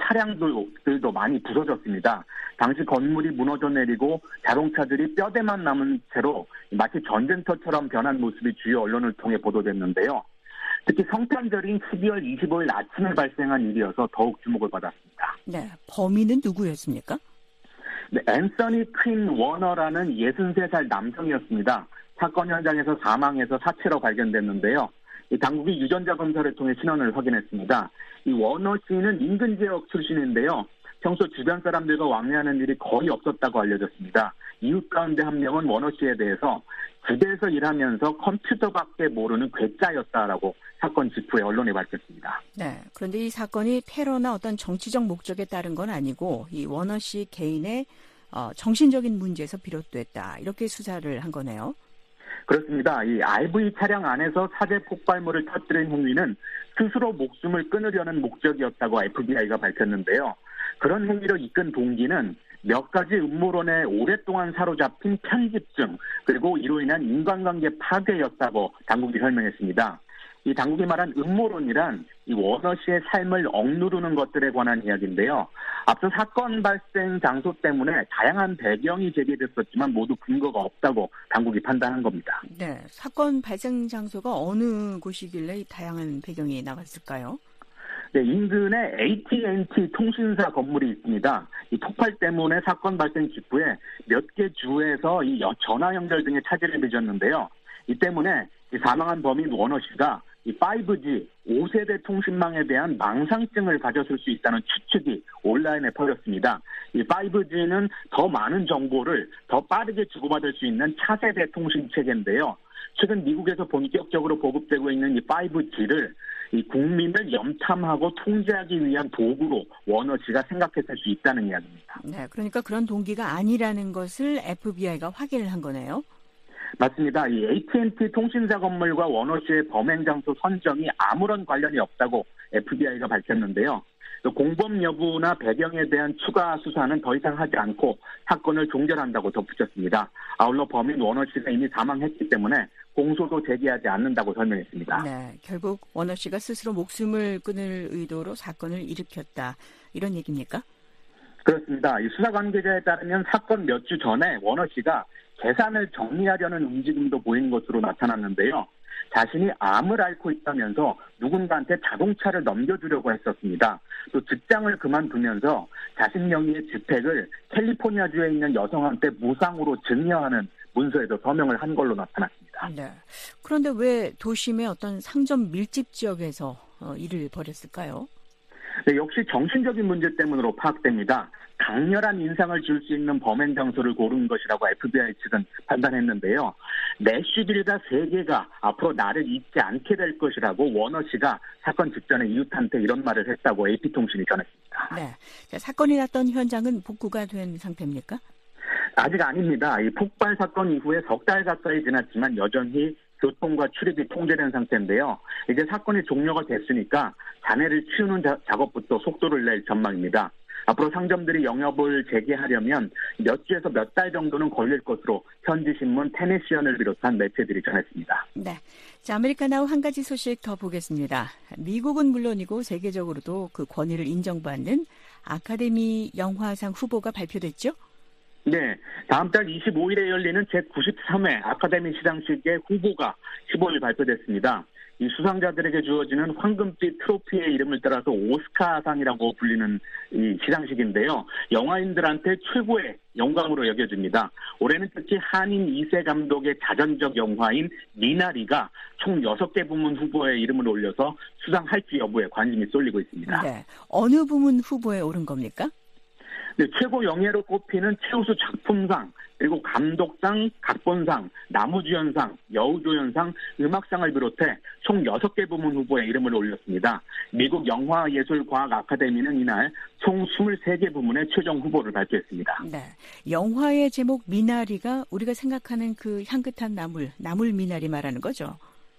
차량들도 많이 부서졌습니다. 당시 건물이 무너져 내리고 자동차들이 뼈대만 남은 채로 마치 전쟁터처럼 변한 모습이 주요 언론을 통해 보도됐는데요. 특히 성탄절인 십이월 이십오일 아침에 발생한 일이어서 더욱 주목을 받았습니다. 네, 범인은 누구였습니까? 네, 앤서니 퀸 워너라는 예순세 살 남성이었습니다. 사건 현장에서 사망해서 사체로 발견됐는데요. 이 당국이 유전자 검사를 통해 신원을 확인했습니다. 이 워너 씨는 인근 지역 출신인데요. 평소 주변 사람들과 왕래하는 일이 거의 없었다고 알려졌습니다. 이웃 가운데 한 명은 워너 씨에 대해서 집에서 일하면서 컴퓨터밖에 모르는 괴짜였다라고 사건 직후에 언론에 밝혔습니다. 네, 그런데 이 사건이 테러나 어떤 정치적 목적에 따른 건 아니고 이 워너 씨 개인의 어, 정신적인 문제에서 비롯됐다. 이렇게 수사를 한 거네요. 그렇습니다. 이 알브이 차량 안에서 사제 폭발물을 터뜨린 행위는 스스로 목숨을 끊으려는 목적이었다고 에프비아이가 밝혔는데요. 그런 행위를 이끈 동기는 몇 가지 음모론에 오랫동안 사로잡힌 편집증 그리고 이로 인한 인간관계 파괴였다고 당국이 설명했습니다. 이 당국이 말한 음모론이란 이 워너 씨의 삶을 억누르는 것들에 관한 이야기인데요. 앞서 사건 발생 장소 때문에 다양한 배경이 제기됐었지만 모두 근거가 없다고 당국이 판단한 겁니다. 네, 사건 발생 장소가 어느 곳이길래 이 다양한 배경이 나왔을까요? 네, 인근에 에이티 앤 티 통신사 건물이 있습니다. 이 폭발 때문에 사건 발생 직후에 몇 개 주에서 이 전화 연결 등의 차질을 빚었는데요. 이 때문에 이 사망한 범인 워너 씨가 이 파이브 지 오 세대 통신망에 대한 망상증을 가졌을 수 있다는 추측이 온라인에 퍼졌습니다. 이 파이브 지는 더 많은 정보를 더 빠르게 주고받을 수 있는 차세대 통신 체계인데요. 최근 미국에서 본격적으로 보급되고 있는 이 파이브 지를 이 국민을 염탐하고 통제하기 위한 도구로 워너 씨가 생각했을 수 있다는 이야기입니다. 네, 그러니까 그런 동기가 아니라는 것을 에프비아이가 확인을 한 거네요. 맞습니다. 이 에이티 앤 티 통신사 건물과 워너 씨의 범행 장소 선정이 아무런 관련이 없다고 에프비아이가 밝혔는데요. 또 공범 여부나 배경에 대한 추가 수사는 더 이상 하지 않고 사건을 종결한다고 덧붙였습니다. 아울러 범인 워너 씨가 이미 사망했기 때문에 공소도 제기하지 않는다고 설명했습니다. 네, 결국 워너 씨가 스스로 목숨을 끊을 의도로 사건을 일으켰다. 이런 얘기입니까? 그렇습니다. 이 수사 관계자에 따르면 사건 몇 주 전에 워너 씨가 재산을 정리하려는 움직임도 보인 것으로 나타났는데요. 자신이 암을 앓고 있다면서 누군가한테 자동차를 넘겨주려고 했었습니다. 또 직장을 그만두면서 자신 명의의 주택을 캘리포니아주에 있는 여성한테 무상으로 증여하는 문서에도 서명을 한 걸로 나타났습니다. 네. 그런데 왜 도심의 어떤 상점 밀집 지역에서 어, 일을 벌였을까요? 네, 역시 정신적인 문제 때문으로 파악됩니다. 강렬한 인상을 줄 수 있는 범행 장소를 고른 것이라고 에프비아이 측은 판단했는데요. 내슈빌과 세계가 앞으로 나를 잊지 않게 될 것이라고 워너 씨가 사건 직전에 이웃한테 이런 말을 했다고 에이피통신이 전했습니다. 네, 자, 사건이 났던 현장은 복구가 된 상태입니까? 아직 아닙니다. 이 폭발 사건 이후에 석 달 가까이 지났지만 여전히 교통과 출입이 통제된 상태인데요. 이제 사건이 종료가 됐으니까 잔해를 치우는 자, 작업부터 속도를 낼 전망입니다. 앞으로 상점들이 영업을 재개하려면 몇 주에서 몇 달 정도는 걸릴 것으로 현지신문 테네시언을 비롯한 매체들이 전했습니다. 네, 자, 아메리카나우 한 가지 소식 더 보겠습니다. 미국은 물론이고 세계적으로도 그 권위를 인정받는 아카데미 영화상 후보가 발표됐죠? 네, 다음 달 이십오 일에 열리는 제구십삼 회 아카데미 시상식의 후보가 십오 일 발표됐습니다. 이 수상자들에게 주어지는 황금빛 트로피의 이름을 따라서 오스카상이라고 불리는 이 시상식인데요. 영화인들한테 최고의 영광으로 여겨집니다. 올해는 특히 한인 이 세 감독의 자전적 영화인 미나리가 총 여섯 개 부문 후보에 이름을 올려서 수상할지 여부에 관심이 쏠리고 있습니다. 네, 어느 부문 후보에 오른 겁니까? 네, 최고 영예로 꼽히는 최우수 작품상, 그리고 감독상, 각본상, 나무주연상, 여우조연상, 음악상을 비롯해 총 여섯 개 부문 후보에 이름을 올렸습니다. 미국 영화예술과학 아카데미는 이날 총 이십삼 개 부문의 최종 후보를 발표했습니다. 네, 영화의 제목 미나리가 우리가 생각하는 그 향긋한 나물, 나물 미나리 말하는 거죠?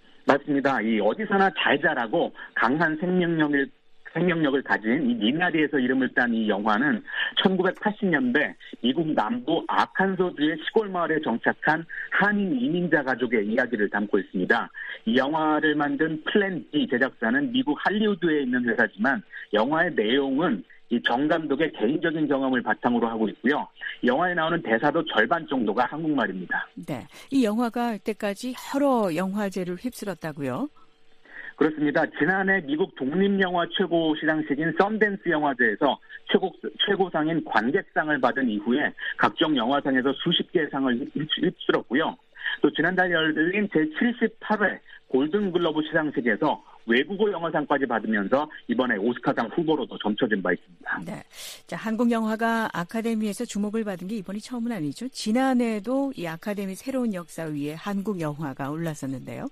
맞습니다. 이 어디서나 잘 자라고 강한 생명력을 생명력을 가진 이 미나리에서 이름을 딴 이 영화는 천구백팔십 년대 미국 남부 아칸소주의 시골 마을에 정착한 한인 이민자 가족의 이야기를 담고 있습니다. 이 영화를 만든 플랜 B 제작사는 미국 할리우드에 있는 회사지만 영화의 내용은 이 정 감독의 개인적인 경험을 바탕으로 하고 있고요. 영화에 나오는 대사도 절반 정도가 한국말입니다. 네, 이 영화가 이때까지 여러 영화제를 휩쓸었다고요? 그렇습니다. 지난해 미국 독립영화 최고 시상식인 썬댄스 영화제에서 최고, 최고상인 관객상을 받은 이후에 각종 영화상에서 수십 개의 상을 휩쓸었고요. 또 지난달 열린 제칠십팔 회 골든글러브 시상식에서 외국어 영화상까지 받으면서 이번에 오스카상 후보로도 점쳐진 바 있습니다. 네, 자, 한국 영화가 아카데미에서 주목을 받은 게 이번이 처음은 아니죠. 지난해에도 이 아카데미 새로운 역사 위에 한국 영화가 올랐었는데요.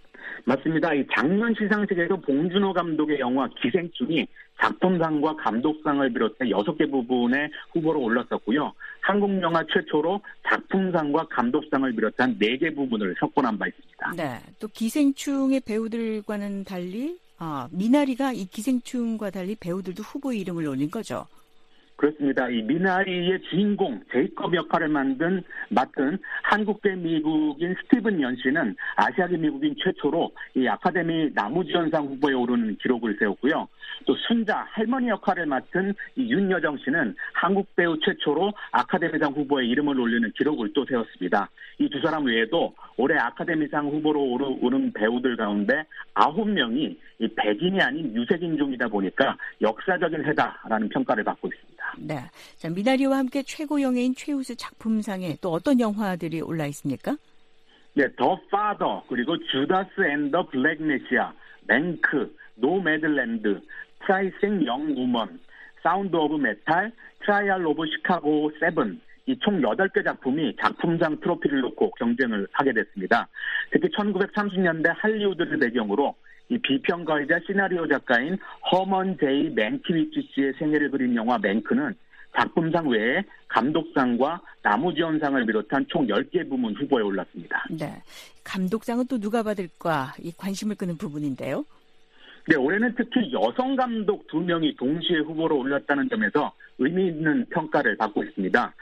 맞습니다. 이 작년 시상식에서 봉준호 감독의 영화 기생충이 작품상과 감독상을 비롯해 여섯 개 부분의 후보로 올랐었고요. 한국 영화 최초로 작품상과 감독상을 비롯한 네 개 부분을 석권한 바 있습니다. 네, 또 기생충의 배우들과는 달리 아, 미나리가 이 기생충과 달리 배우들도 후보 이름을 올린 거죠. 그렇습니다. 이 미나리의 주인공 제이컵 역할을 만든 맡은 한국계 미국인 스티븐 연 씨는 아시아계 미국인 최초로 이 아카데미 나무주연상 후보에 오르는 기록을 세웠고요. 또 순자 할머니 역할을 맡은 이 윤여정 씨는 한국 배우 최초로 아카데미상 후보에 이름을 올리는 기록을 또 세웠습니다. 이 두 사람 외에도 올해 아카데미상 후보로 오른 배우들 가운데 아홉 명이 이 백인이 아닌 유색인종이다 보니까 역사적인 해다라는 평가를 받고 있습니다. 네, 자, 미나리와 함께 최고 영예인 최우수 작품상에 또 어떤 영화들이 올라 있습니까? 네, 더 파더, 그리고 주다스 앤 더 블랙 메시아, 랭크, 노매들랜드, 프라이싱 영 우먼, 사운드 오브 메탈, 트라이얼 오브 시카고 세븐, 이 총 여덟 개 작품이 작품상 트로피를 놓고 경쟁을 하게 됐습니다. 특히 천구백삼십 년대 할리우드를 배경으로 이 비평가이자 시나리오 작가인 허먼 제이 맨키위치 씨의 생애를 그린 영화 맹크는 작품상 외에 감독상과 나무주연상을 비롯한 총 열 개 부문 후보에 올랐습니다. 네, 감독상은 또 누가 받을까 이 관심을 끄는 부분인데요. 네, 올해는 특히 여성 감독 두 명이 동시에 후보로 올랐다는 점에서 의미 있는 평가를 받고 있습니다.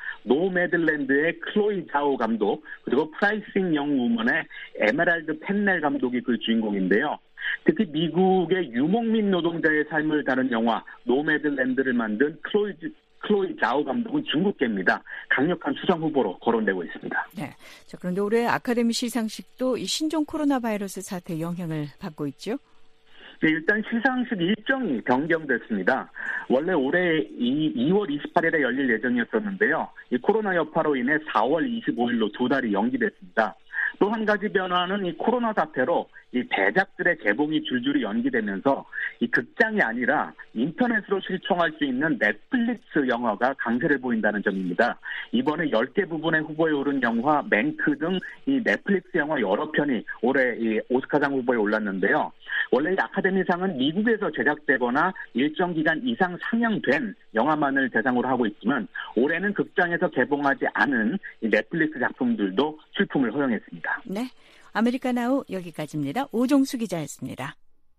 노매들랜드의 클로이 자오 감독, 그리고 프라이싱 영 우먼의 에메랄드 펜넬 감독이 그 주인공인데요. 특히 미국의 유목민 노동자의 삶을 다룬 영화 노매들랜드를 만든 클로이, 클로이 자오 감독은 중국계입니다. 강력한 수상 후보로 거론되고 있습니다. 네, 자, 그런데 올해 아카데미 시상식도 이 신종 코로나 바이러스 사태의 영향을 받고 있죠? 네, 일단 시상식 일정이 변경됐습니다. 원래 올해 이월 이십팔일에 열릴 예정이었었는데요. 이 코로나 여파로 인해 사월 이십오일로 두 달이 연기됐습니다. 또 한 가지 변화는 이 코로나 사태로 이 대작들의 개봉이 줄줄이 연기되면서 이 극장이 아니라 인터넷으로 시청할 수 있는 넷플릭스 영화가 강세를 보인다는 점입니다. 이번에 열 개 부분의 후보에 오른 영화 맹크 등 이 넷플릭스 영화 여러 편이 올해 이 오스카상 후보에 올랐는데요. 원래 이 아카데미상은 미국에서 제작되거나 일정 기간 이상 상영된 영화만을 대상으로 하고 있지만 올해는 극장에서 개봉하지 않은 이 넷플릭스 작품들도 출품을 허용했습니다. 네, 아메리카나우 여기까지입니다. 오종수 기자였습니다.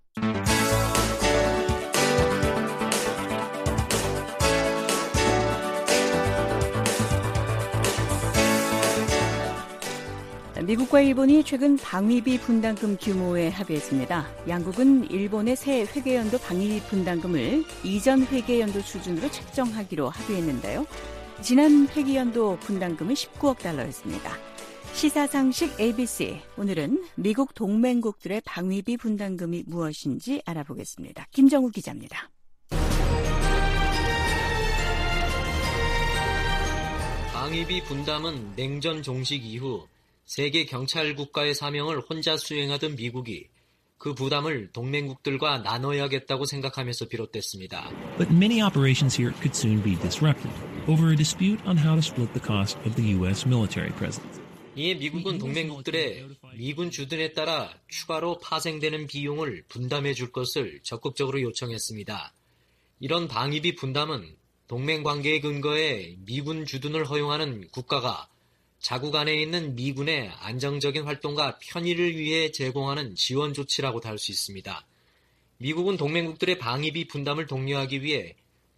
미국과 일본이 최근 방위비 분담금 규모에 합의했습니다. 양국은 일본의 새 회계연도 방위비 분담금을 이전 회계연도 수준으로 책정하기로 합의했는데요. 지난 회계연도 분담금은 십구억 달러였습니다. 시사상식 에이비씨, 오늘은 미국 동맹국들의 방위비 분담금이 무엇인지 알아보겠습니다. 김정우 기자입니다. 방위비 분담은 냉전 종식 이후 세계 경찰 국가의 사명을 혼자 수행하던 미국이 그 부담을 동맹국들과 나눠야겠다고 생각하면서 비롯됐습니다. But many operations here could soon be disrupted over a dispute on how to split the cost of the U S military presence. 이에 미국은 동맹국들의 미군 주둔에 따라 추가로 파생되는 비용을 부담해 줄 것을 적극적으로 요청했습니다. 이런 방위비 분담은 동맹 관계의 근거에 미군 주둔을 허용하는 국가가 자국 안에 있는 미군의 안정적인 활동과 편의를 위해 제공하는 지원 조치라고 할 수 있습니다. 미국은 동맹국들의 방위비 분담을 독려하기 위해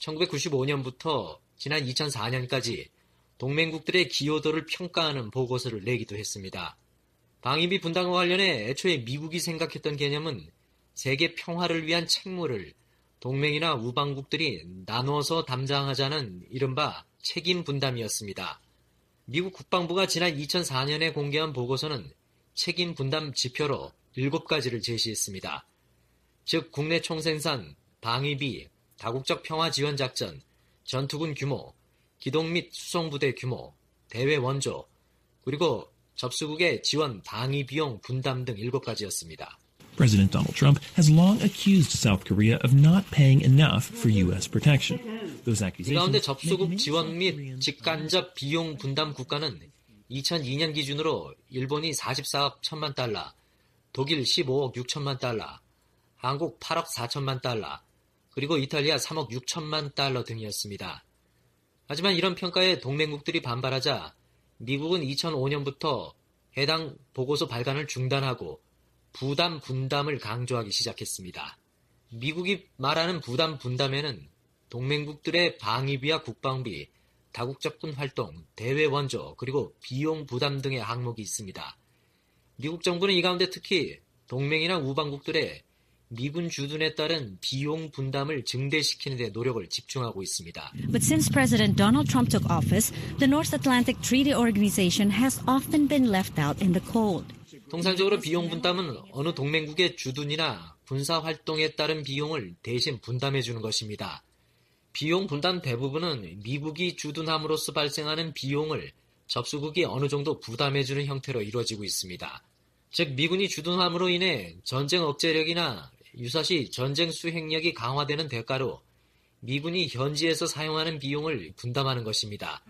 천구백구십오년부터 지난 이천사년까지 동맹국들의 기여도를 평가하는 보고서를 내기도 했습니다. 방위비 분담과 관련해 애초에 미국이 생각했던 개념은 세계 평화를 위한 책무를 동맹이나 우방국들이 나눠서 담당하자는 이른바 책임 분담이었습니다. 미국 국방부가 지난 이천사년에 공개한 보고서는 책임 분담 지표로 일곱 가지를 제시했습니다. 즉 국내 총생산, 방위비, 다국적 평화지원작전, 전투군 규모, 기동 및 수송부대 규모, 대외 원조, 그리고 접수국의 지원 방위비용 분담 등 일곱 가지였습니다. President Donald Trump has long accused South Korea of not paying enough for U S protection. Those accusations. 이 가운데 접수국 지원 및 직간접 비용 분담 국가는 이천이년 기준으로 일본이 사십사억 천만 달러, 독일 십오억 육천만 달러, 한국 팔억 사천만 달러, 그리고 이탈리아 삼억 육천만 달러 등이었습니다. 하지만 이런 평가에 동맹국들이 반발하자 미국은 이천오년부터 해당 보고서 발간을 중단하고 부담 분담을 강조하기 시작했습니다. 미국이 말하는 부담 분담에는 동맹국들의 방위비와 국방비, 다국적군 활동, 대외 원조, 그리고 비용 부담 등의 항목이 있습니다. 미국 정부는 이 가운데 특히 동맹이나 우방국들의 미군 주둔에 따른 비용 분담을 증대시키는 데 노력을 집중하고 있습니다. But since President Donald Trump took office, the North Atlantic Treaty Organization has often been left out in the cold. 통상적으로 비용 분담은 어느 동맹국의 주둔이나 군사 활동에 따른 비용을 대신 분담해 주는 것입니다. 비용 분담 대부분은 미국이 주둔함으로써 발생하는 비용을 접수국이 어느 정도 부담해 주는 형태로 이루어지고 있습니다. 즉 미군이 주둔함으로 인해 전쟁 억제력이나 유사시 전쟁 수행력이 강화되는 대가로 미군이 현지에서 사용하는 비용을 분담하는 것입니다.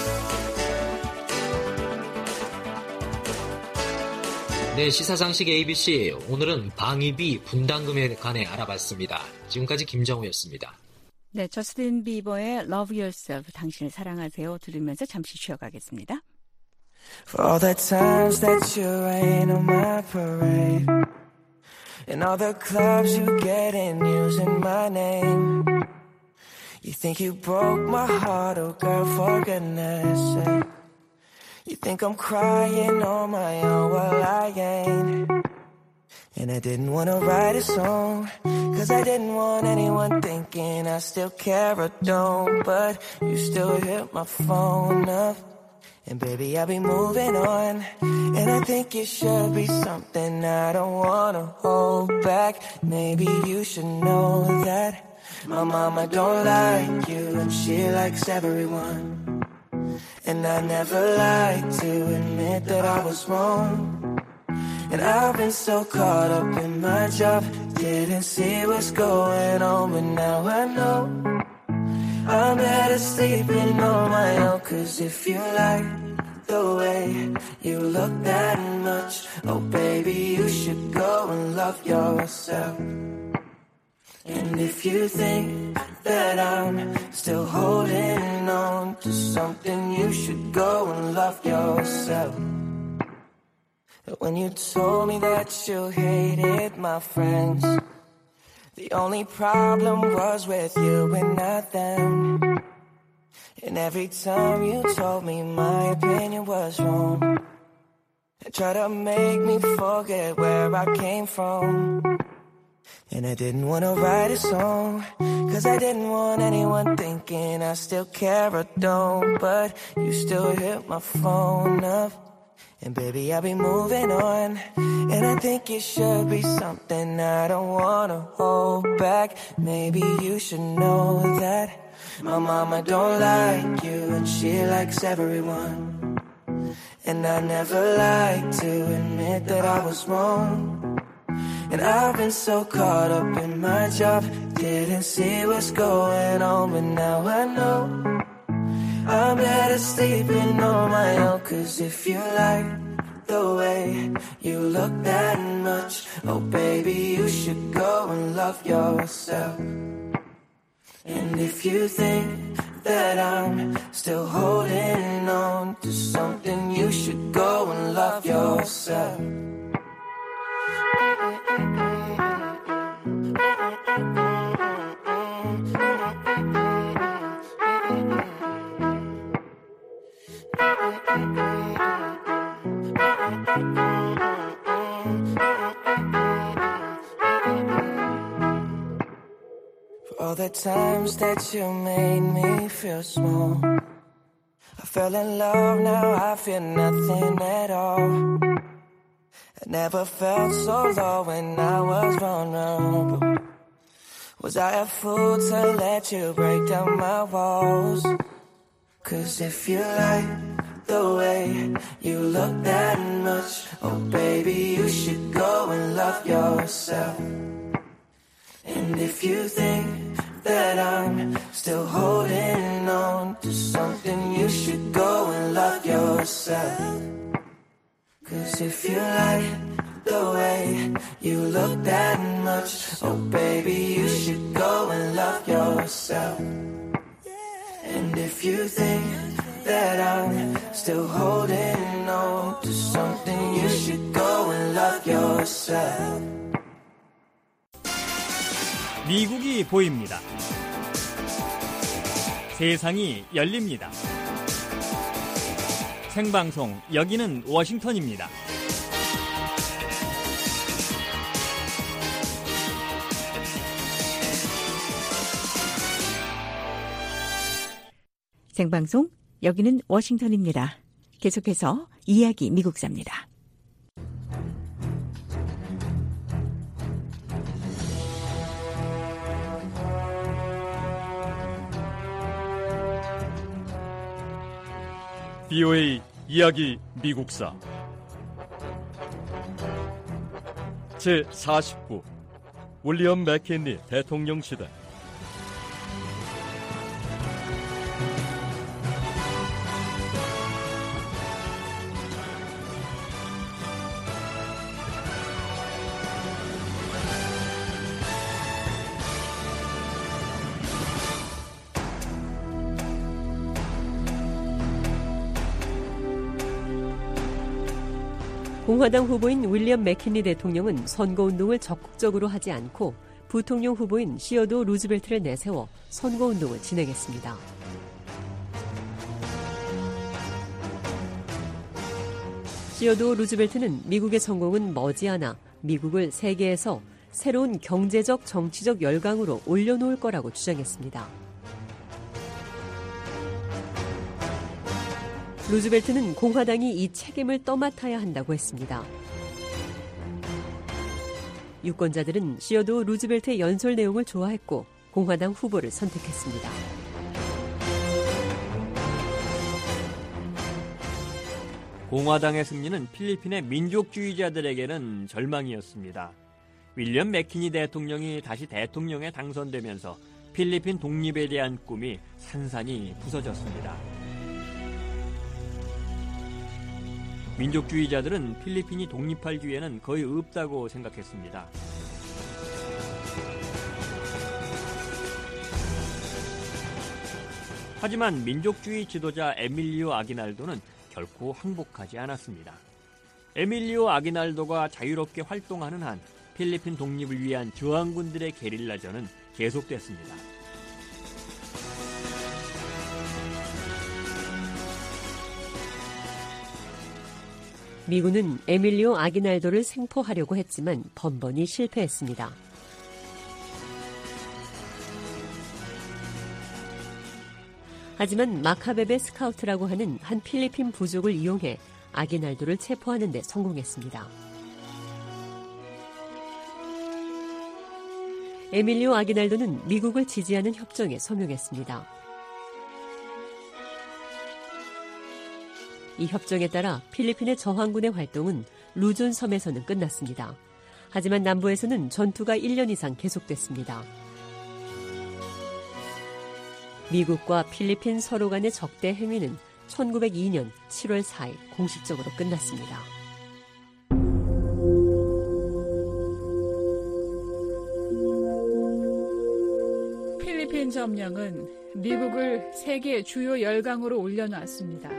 네, 시사상식 에이비씨, 오늘은 방위비 분담금에 관해 알아봤습니다. 지금까지 김정우였습니다. 네, 저스틴 비버의 Love Yourself, 당신을 사랑하세요 들으면서 잠시 쉬어가겠습니다. For all the times that you rain on my parade and all the clubs you get in using my name. You think you broke my heart, oh girl, for goodness sake. You think I'm crying on my own, well I ain't. And I didn't want to write a song, cause I didn't want anyone thinking I still care or don't. But you still hit my phone up, and baby I'll be moving on. And I think it should be something I don't want to hold back. Maybe you should know that my mama don't like you, and she likes everyone. And I never like to admit that I was wrong. And I've been so caught up in my job, didn't see what's going on, but now I know I'm better sleeping on my own. Cause if you like the way you look that much, oh baby, you should go and love yourself. And if you think that I'm still holding on to something, you should go and love yourself. When you told me that you hated my friends, the only problem was with you and not them. And every time you told me my opinion was wrong, and tried to make me forget where I came from. And I didn't want to write a song, cause I didn't want anyone thinking I still care or don't. But you still hit my phone up, and baby I'll be moving on. And I think it should be something I don't want to hold back. Maybe you should know that my mama don't like you, and she likes everyone. And I never like to admit that I was wrong. And I've been so caught up in my job, didn't see what's going on, but now I know I'm better sleeping on my own. Cause if you like the way you look that much, oh baby, you should go and love yourself. And if you think that I'm still holding on to something, you should go and love yourself. For all the times that you made me feel small, I fell in love, now I feel nothing at all. I never felt so low when I was vulnerable. Was I a fool to let you break down my walls? Cause if you like the way you look that much, oh baby, you should go and love yourself. And if you think that I'm still holding on to something, you should go and love yourself. Cause if you like the way you look that much, oh baby, you should go and love yourself. And if you think that I'm still holding on to something, you should go and love yourself. 미국이 보입니다. 세상이 열립니다. 생방송, 여기는 워싱턴입니다. 생방송, 여기는 워싱턴입니다. 계속해서 이야기 미국사입니다. 비오에이 이야기 미국사 제사십구 윌리엄 맥킨리 대통령 시대. 공화당 후보인 윌리엄 맥킨리 대통령은 선거운동을 적극적으로 하지 않고 부통령 후보인 시어도 루즈벨트를 내세워 선거운동을 진행했습니다. 시어도 루즈벨트는 미국의 성공은 머지않아 미국을 세계에서 새로운 경제적, 정치적 열강으로 올려놓을 거라고 주장했습니다. 루즈벨트는 공화당이 이 책임을 떠맡아야 한다고 했습니다. 유권자들은 시어도 루즈벨트의 연설 내용을 좋아했고 공화당 후보를 선택했습니다. 공화당의 승리는 필리핀의 민족주의자들에게는 절망이었습니다. 윌리엄 맥키니 대통령이 다시 대통령에 당선되면서 필리핀 독립에 대한 꿈이 산산이 부서졌습니다. 민족주의자들은 필리핀이 독립할 기회는 거의 없다고 생각했습니다. 하지만 민족주의 지도자 에밀리오 아기날도는 결코 항복하지 않았습니다. 에밀리오 아기날도가 자유롭게 활동하는 한 필리핀 독립을 위한 저항군들의 게릴라전은 계속됐습니다. 미군은 에밀리오 아기날도를 생포하려고 했지만 번번이 실패했습니다. 하지만 마카베베 스카우트라고 하는 한 필리핀 부족을 이용해 아기날도를 체포하는 데 성공했습니다. 에밀리오 아기날도는 미국을 지지하는 협정에 서명했습니다. 이 협정에 따라 필리핀의 저항군의 활동은 루존 섬에서는 끝났습니다. 하지만 남부에서는 전투가 일 년 이상 계속됐습니다. 미국과 필리핀 서로 간의 적대 행위는 천구백이 년 칠월 사일 공식적으로 끝났습니다. 필리핀 점령은 미국을 세계 주요 열강으로 올려놨습니다.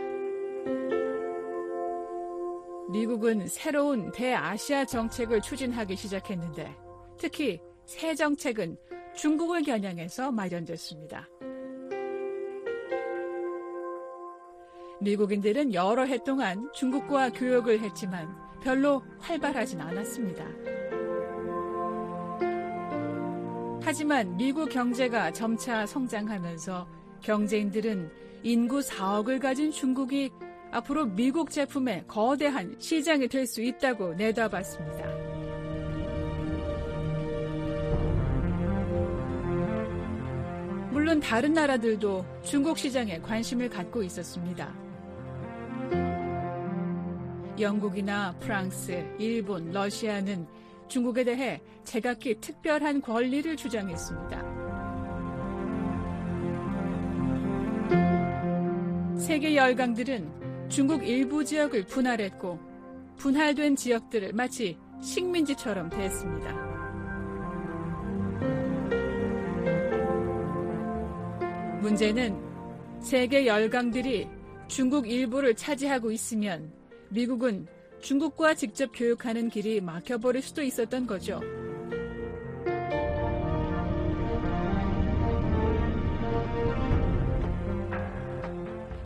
미국은 새로운 대아시아 정책을 추진하기 시작했는데 특히 새 정책은 중국을 겨냥해서 마련됐습니다. 미국인들은 여러 해 동안 중국과 교역을 했지만 별로 활발하진 않았습니다. 하지만 미국 경제가 점차 성장하면서 경제인들은 인구 사억을 가진 중국이 앞으로 미국 제품의 거대한 시장이 될 수 있다고 내다봤습니다. 물론 다른 나라들도 중국 시장에 관심을 갖고 있었습니다. 영국이나 프랑스, 일본, 러시아는 중국에 대해 제각기 특별한 권리를 주장했습니다. 세계 열강들은 중국 일부 지역을 분할했고 분할된 지역들을 마치 식민지처럼 대했습니다. 문제는 세계 열강들이 중국 일부를 차지하고 있으면 미국은 중국과 직접 교역하는 길이 막혀버릴 수도 있었던 거죠.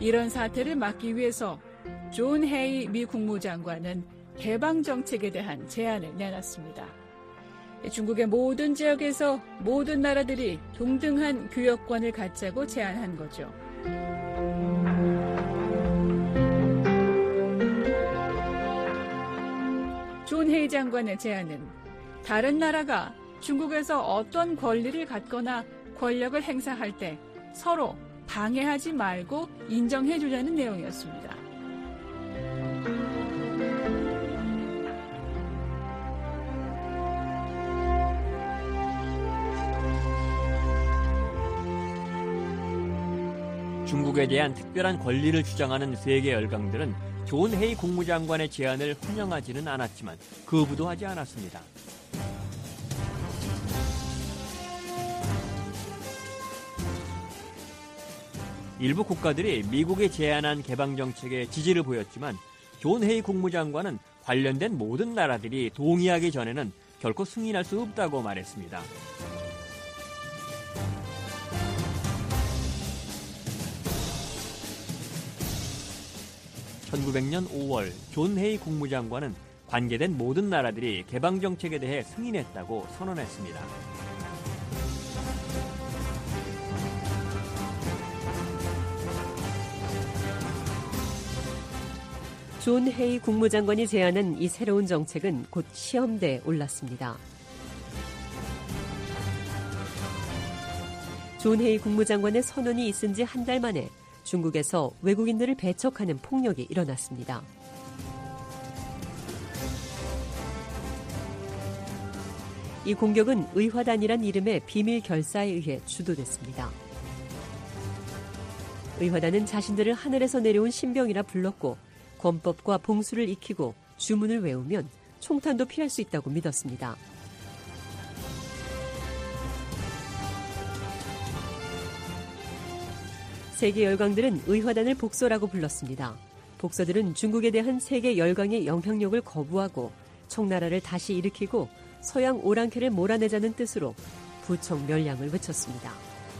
이런 사태를 막기 위해서 존 헤이 미 국무장관은 개방 정책에 대한 제안을 내놨습니다. 중국의 모든 지역에서 모든 나라들이 동등한 교역권을 갖자고 제안한 거죠. 존 헤이 장관의 제안은 다른 나라가 중국에서 어떤 권리를 갖거나 권력을 행사할 때 서로 방해하지 말고 인정해주자는 내용이었습니다. 중국에 대한 특별한 권리를 주장하는 세계 열강들은 존 헤이 국무장관의 제안을 환영하지는 않았지만 거부도 하지 않았습니다. 일부 국가들이 미국이 제안한 개방 정책에 지지를 보였지만 존 헤이 국무장관은 관련된 모든 나라들이 동의하기 전에는 결코 승인할 수 없다고 말했습니다. 천구백 년 오월 존 헤이 국무장관은 관계된 모든 나라들이 개방 정책에 대해 승인했다고 선언했습니다. 존 헤이 국무장관이 제안한 이 새로운 정책은 곧 시험대에 올랐습니다. 존 헤이 국무장관의 선언이 있은 지 한 달 만에 중국에서 외국인들을 배척하는 폭력이 일어났습니다. 이 공격은 의화단이란 이름의 비밀 결사에 의해 주도됐습니다. 의화단은 자신들을 하늘에서 내려온 신병이라 불렀고 권법과 봉수를 익히고 주문을 외우면 총탄도 피할 수 있다고 믿었습니다. 세계 열강들은 의화단을 복서라고 불렀습니다. 복서들은 중국에 대한 세계 열강의 영향력을 거부하고 청나라를 다시 일으키고 서양 오랑캐를 몰아내자는 뜻으로 부총 멸량을 외쳤습니다.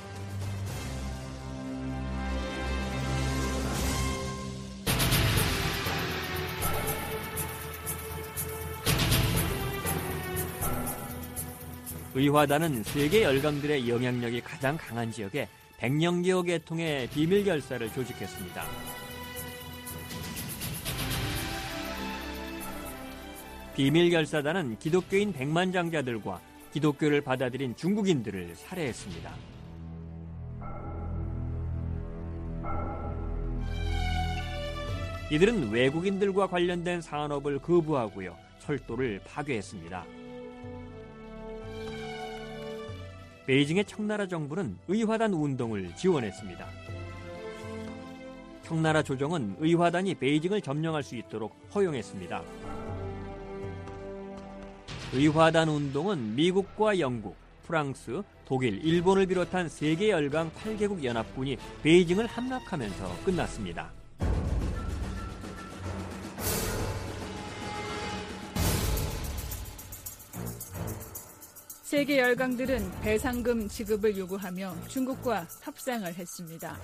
의화단은 세계 열강들의 영향력이 가장 강한 지역에 백년기호 계통의 비밀 결사를 조직했습니다. 비밀 결사단은 기독교인 백만장자들과 기독교를 받아들인 중국인들을 살해했습니다. 이들은 외국인들과 관련된 산업을 거부하고요, 철도를 파괴했습니다. 베이징의 청나라 정부는 의화단 운동을 지원했습니다. 청나라 조정은 의화단이 베이징을 점령할 수 있도록 허용했습니다. 의화단 운동은 미국과 영국, 프랑스, 독일, 일본을 비롯한 세계 열강 팔 개국 연합군이 베이징을 함락하면서 끝났습니다. 세계 열강들은 배상금 지급을 요구하며 중국과 협상을 했습니다.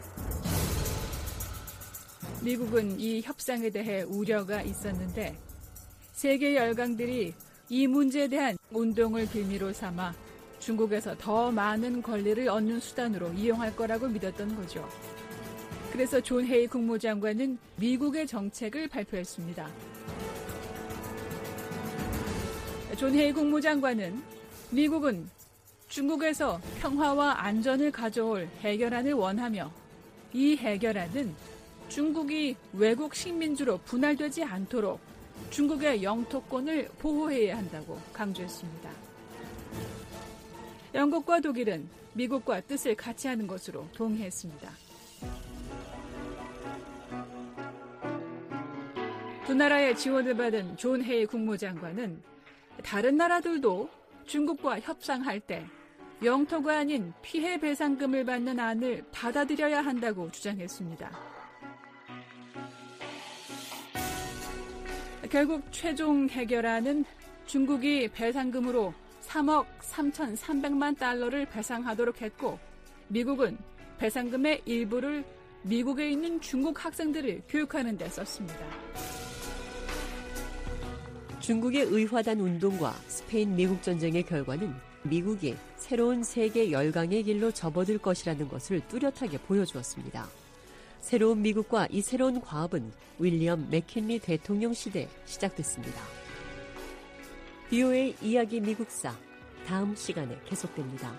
미국은 이 협상에 대해 우려가 있었는데 세계 열강들이 이 문제에 대한 운동을 빌미로 삼아 중국에서 더 많은 권리를 얻는 수단으로 이용할 거라고 믿었던 거죠. 그래서 존 헤이 국무장관은 미국의 정책을 발표했습니다. 존 헤이 국무장관은 미국은 중국에서 평화와 안전을 가져올 해결안을 원하며 이 해결안은 중국이 외국 식민지로 분할되지 않도록 중국의 영토권을 보호해야 한다고 강조했습니다. 영국과 독일은 미국과 뜻을 같이 하는 것으로 동의했습니다. 두 나라의 지원을 받은 존 헤이 국무장관은 다른 나라들도 중국과 협상할 때 영토가 아닌 피해 배상금을 받는 안을 받아들여야 한다고 주장했습니다. 결국 최종 해결안은 중국이 배상금으로 삼억 삼천삼백만 달러를 배상하도록 했고 미국은 배상금의 일부를 미국에 있는 중국 학생들을 교육하는 데 썼습니다. 중국의 의화단 운동과 스페인 미국 전쟁의 결과는 미국이 새로운 세계 열강의 길로 접어들 것이라는 것을 뚜렷하게 보여주었습니다. 새로운 미국과 이 새로운 과업은 윌리엄 맥킨리 대통령 시대에 시작됐습니다. 비오에이 이야기 미국사, 다음 시간에 계속됩니다.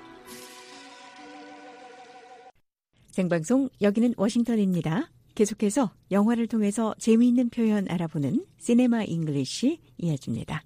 생방송 여기는 워싱턴입니다. 계속해서 영화를 통해서 재미있는 표현 알아보는 시네마 잉글리시 이어집니다.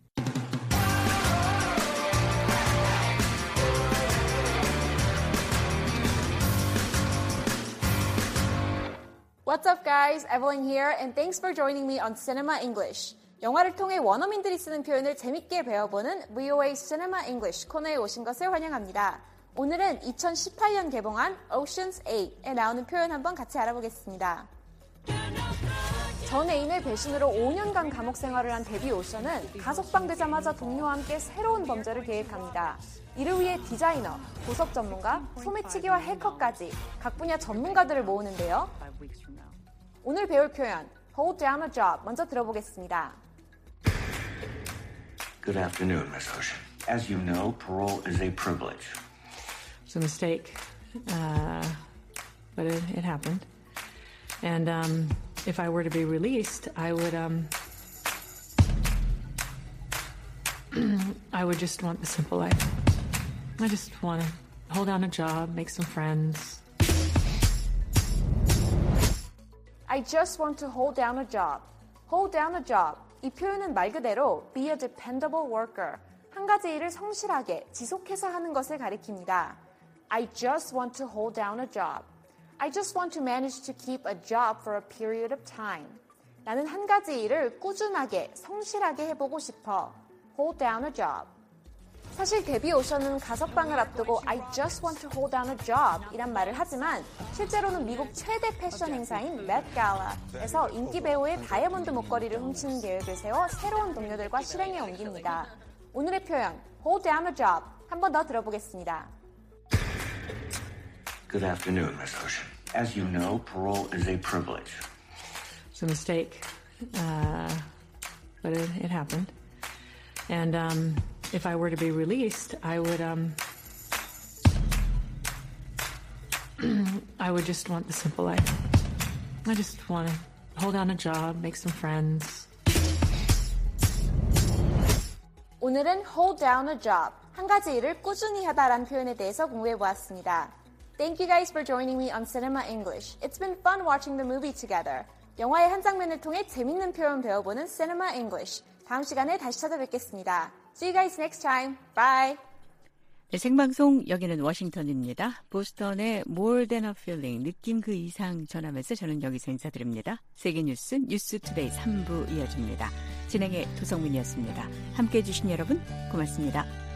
What's up guys, Evelyn here and thanks for joining me on Cinema English. 영화를 통해 원어민들이 쓰는 표현을 재밌게 배워보는 브이오에이 Cinema English 코너에 오신 것을 환영합니다. 오늘은 이천십팔 년 개봉한 Ocean's eight에 나오는 표현 한번 같이 알아보겠습니다. 전 애인의 배신으로 오 년간 감옥 생활을 한 데비 오션은 가석방되자마자 동료와 함께 새로운 범죄를 계획합니다. 이를 위해 디자이너, 보석 전문가, 소매치기와 해커까지 각 분야 전문가들을 모으는데요. 오늘 배울 표현 Hold down a job 먼저 들어보겠습니다. Good afternoon, Miss Ocean. As you know, parole is a privilege. It's a mistake, uh, but it, it happened. And um, if I were to be released, I would, um, I would just want the simple life. I just want to hold down a job, make some friends. I just want to hold down a job. Hold down a job. 이 표현은 말 그대로 be a dependable worker. 한 가지 일을 성실하게 지속해서 하는 것을 가리킵니다. I just want to hold down a job. I just want to manage to keep a job for a period of time. 나는 한 가지 일을 꾸준하게, 성실하게 해보고 싶어. Hold down a job. 사실 데비 오션은 가석방을 앞두고 I just want to hold down a job 이란 말을 하지만 실제로는 미국 최대 패션 행사인 Met Gala에서 인기 배우의 다이아몬드 목걸이를 훔치는 계획을 세워 새로운 동료들과 실행에 옮깁니다. 오늘의 표현 hold down a job 한 번 더 들어보겠습니다. Good afternoon, Miss Ocean. As you know, parole is a privilege. It's a mistake, uh, but it, it happened. And um, if I were to be released, I would, um, I would just want the simple life. I just want to hold down a job, make some friends. 오늘은 hold down a job, 한 가지 일을 꾸준히 하다라는 표현에 대해서 공부해 보았습니다. Thank you guys for joining me on Cinema English. It's been fun watching the movie together. 영화의 한 장면을 통해 재밌는 표현 배워보는 Cinema English. 다음 시간에 다시 찾아뵙겠습니다. See you guys next time. Bye. 네, 생방송 여기는 워싱턴입니다. 보스턴의 More Than a Feeling, 느낌 그 이상 전하면서 저는 여기서 인사드립니다. 세계뉴스 뉴스투데이 삼 부 이어집니다. 진행의 도성민이었습니다. 함께해 주신 여러분 고맙습니다.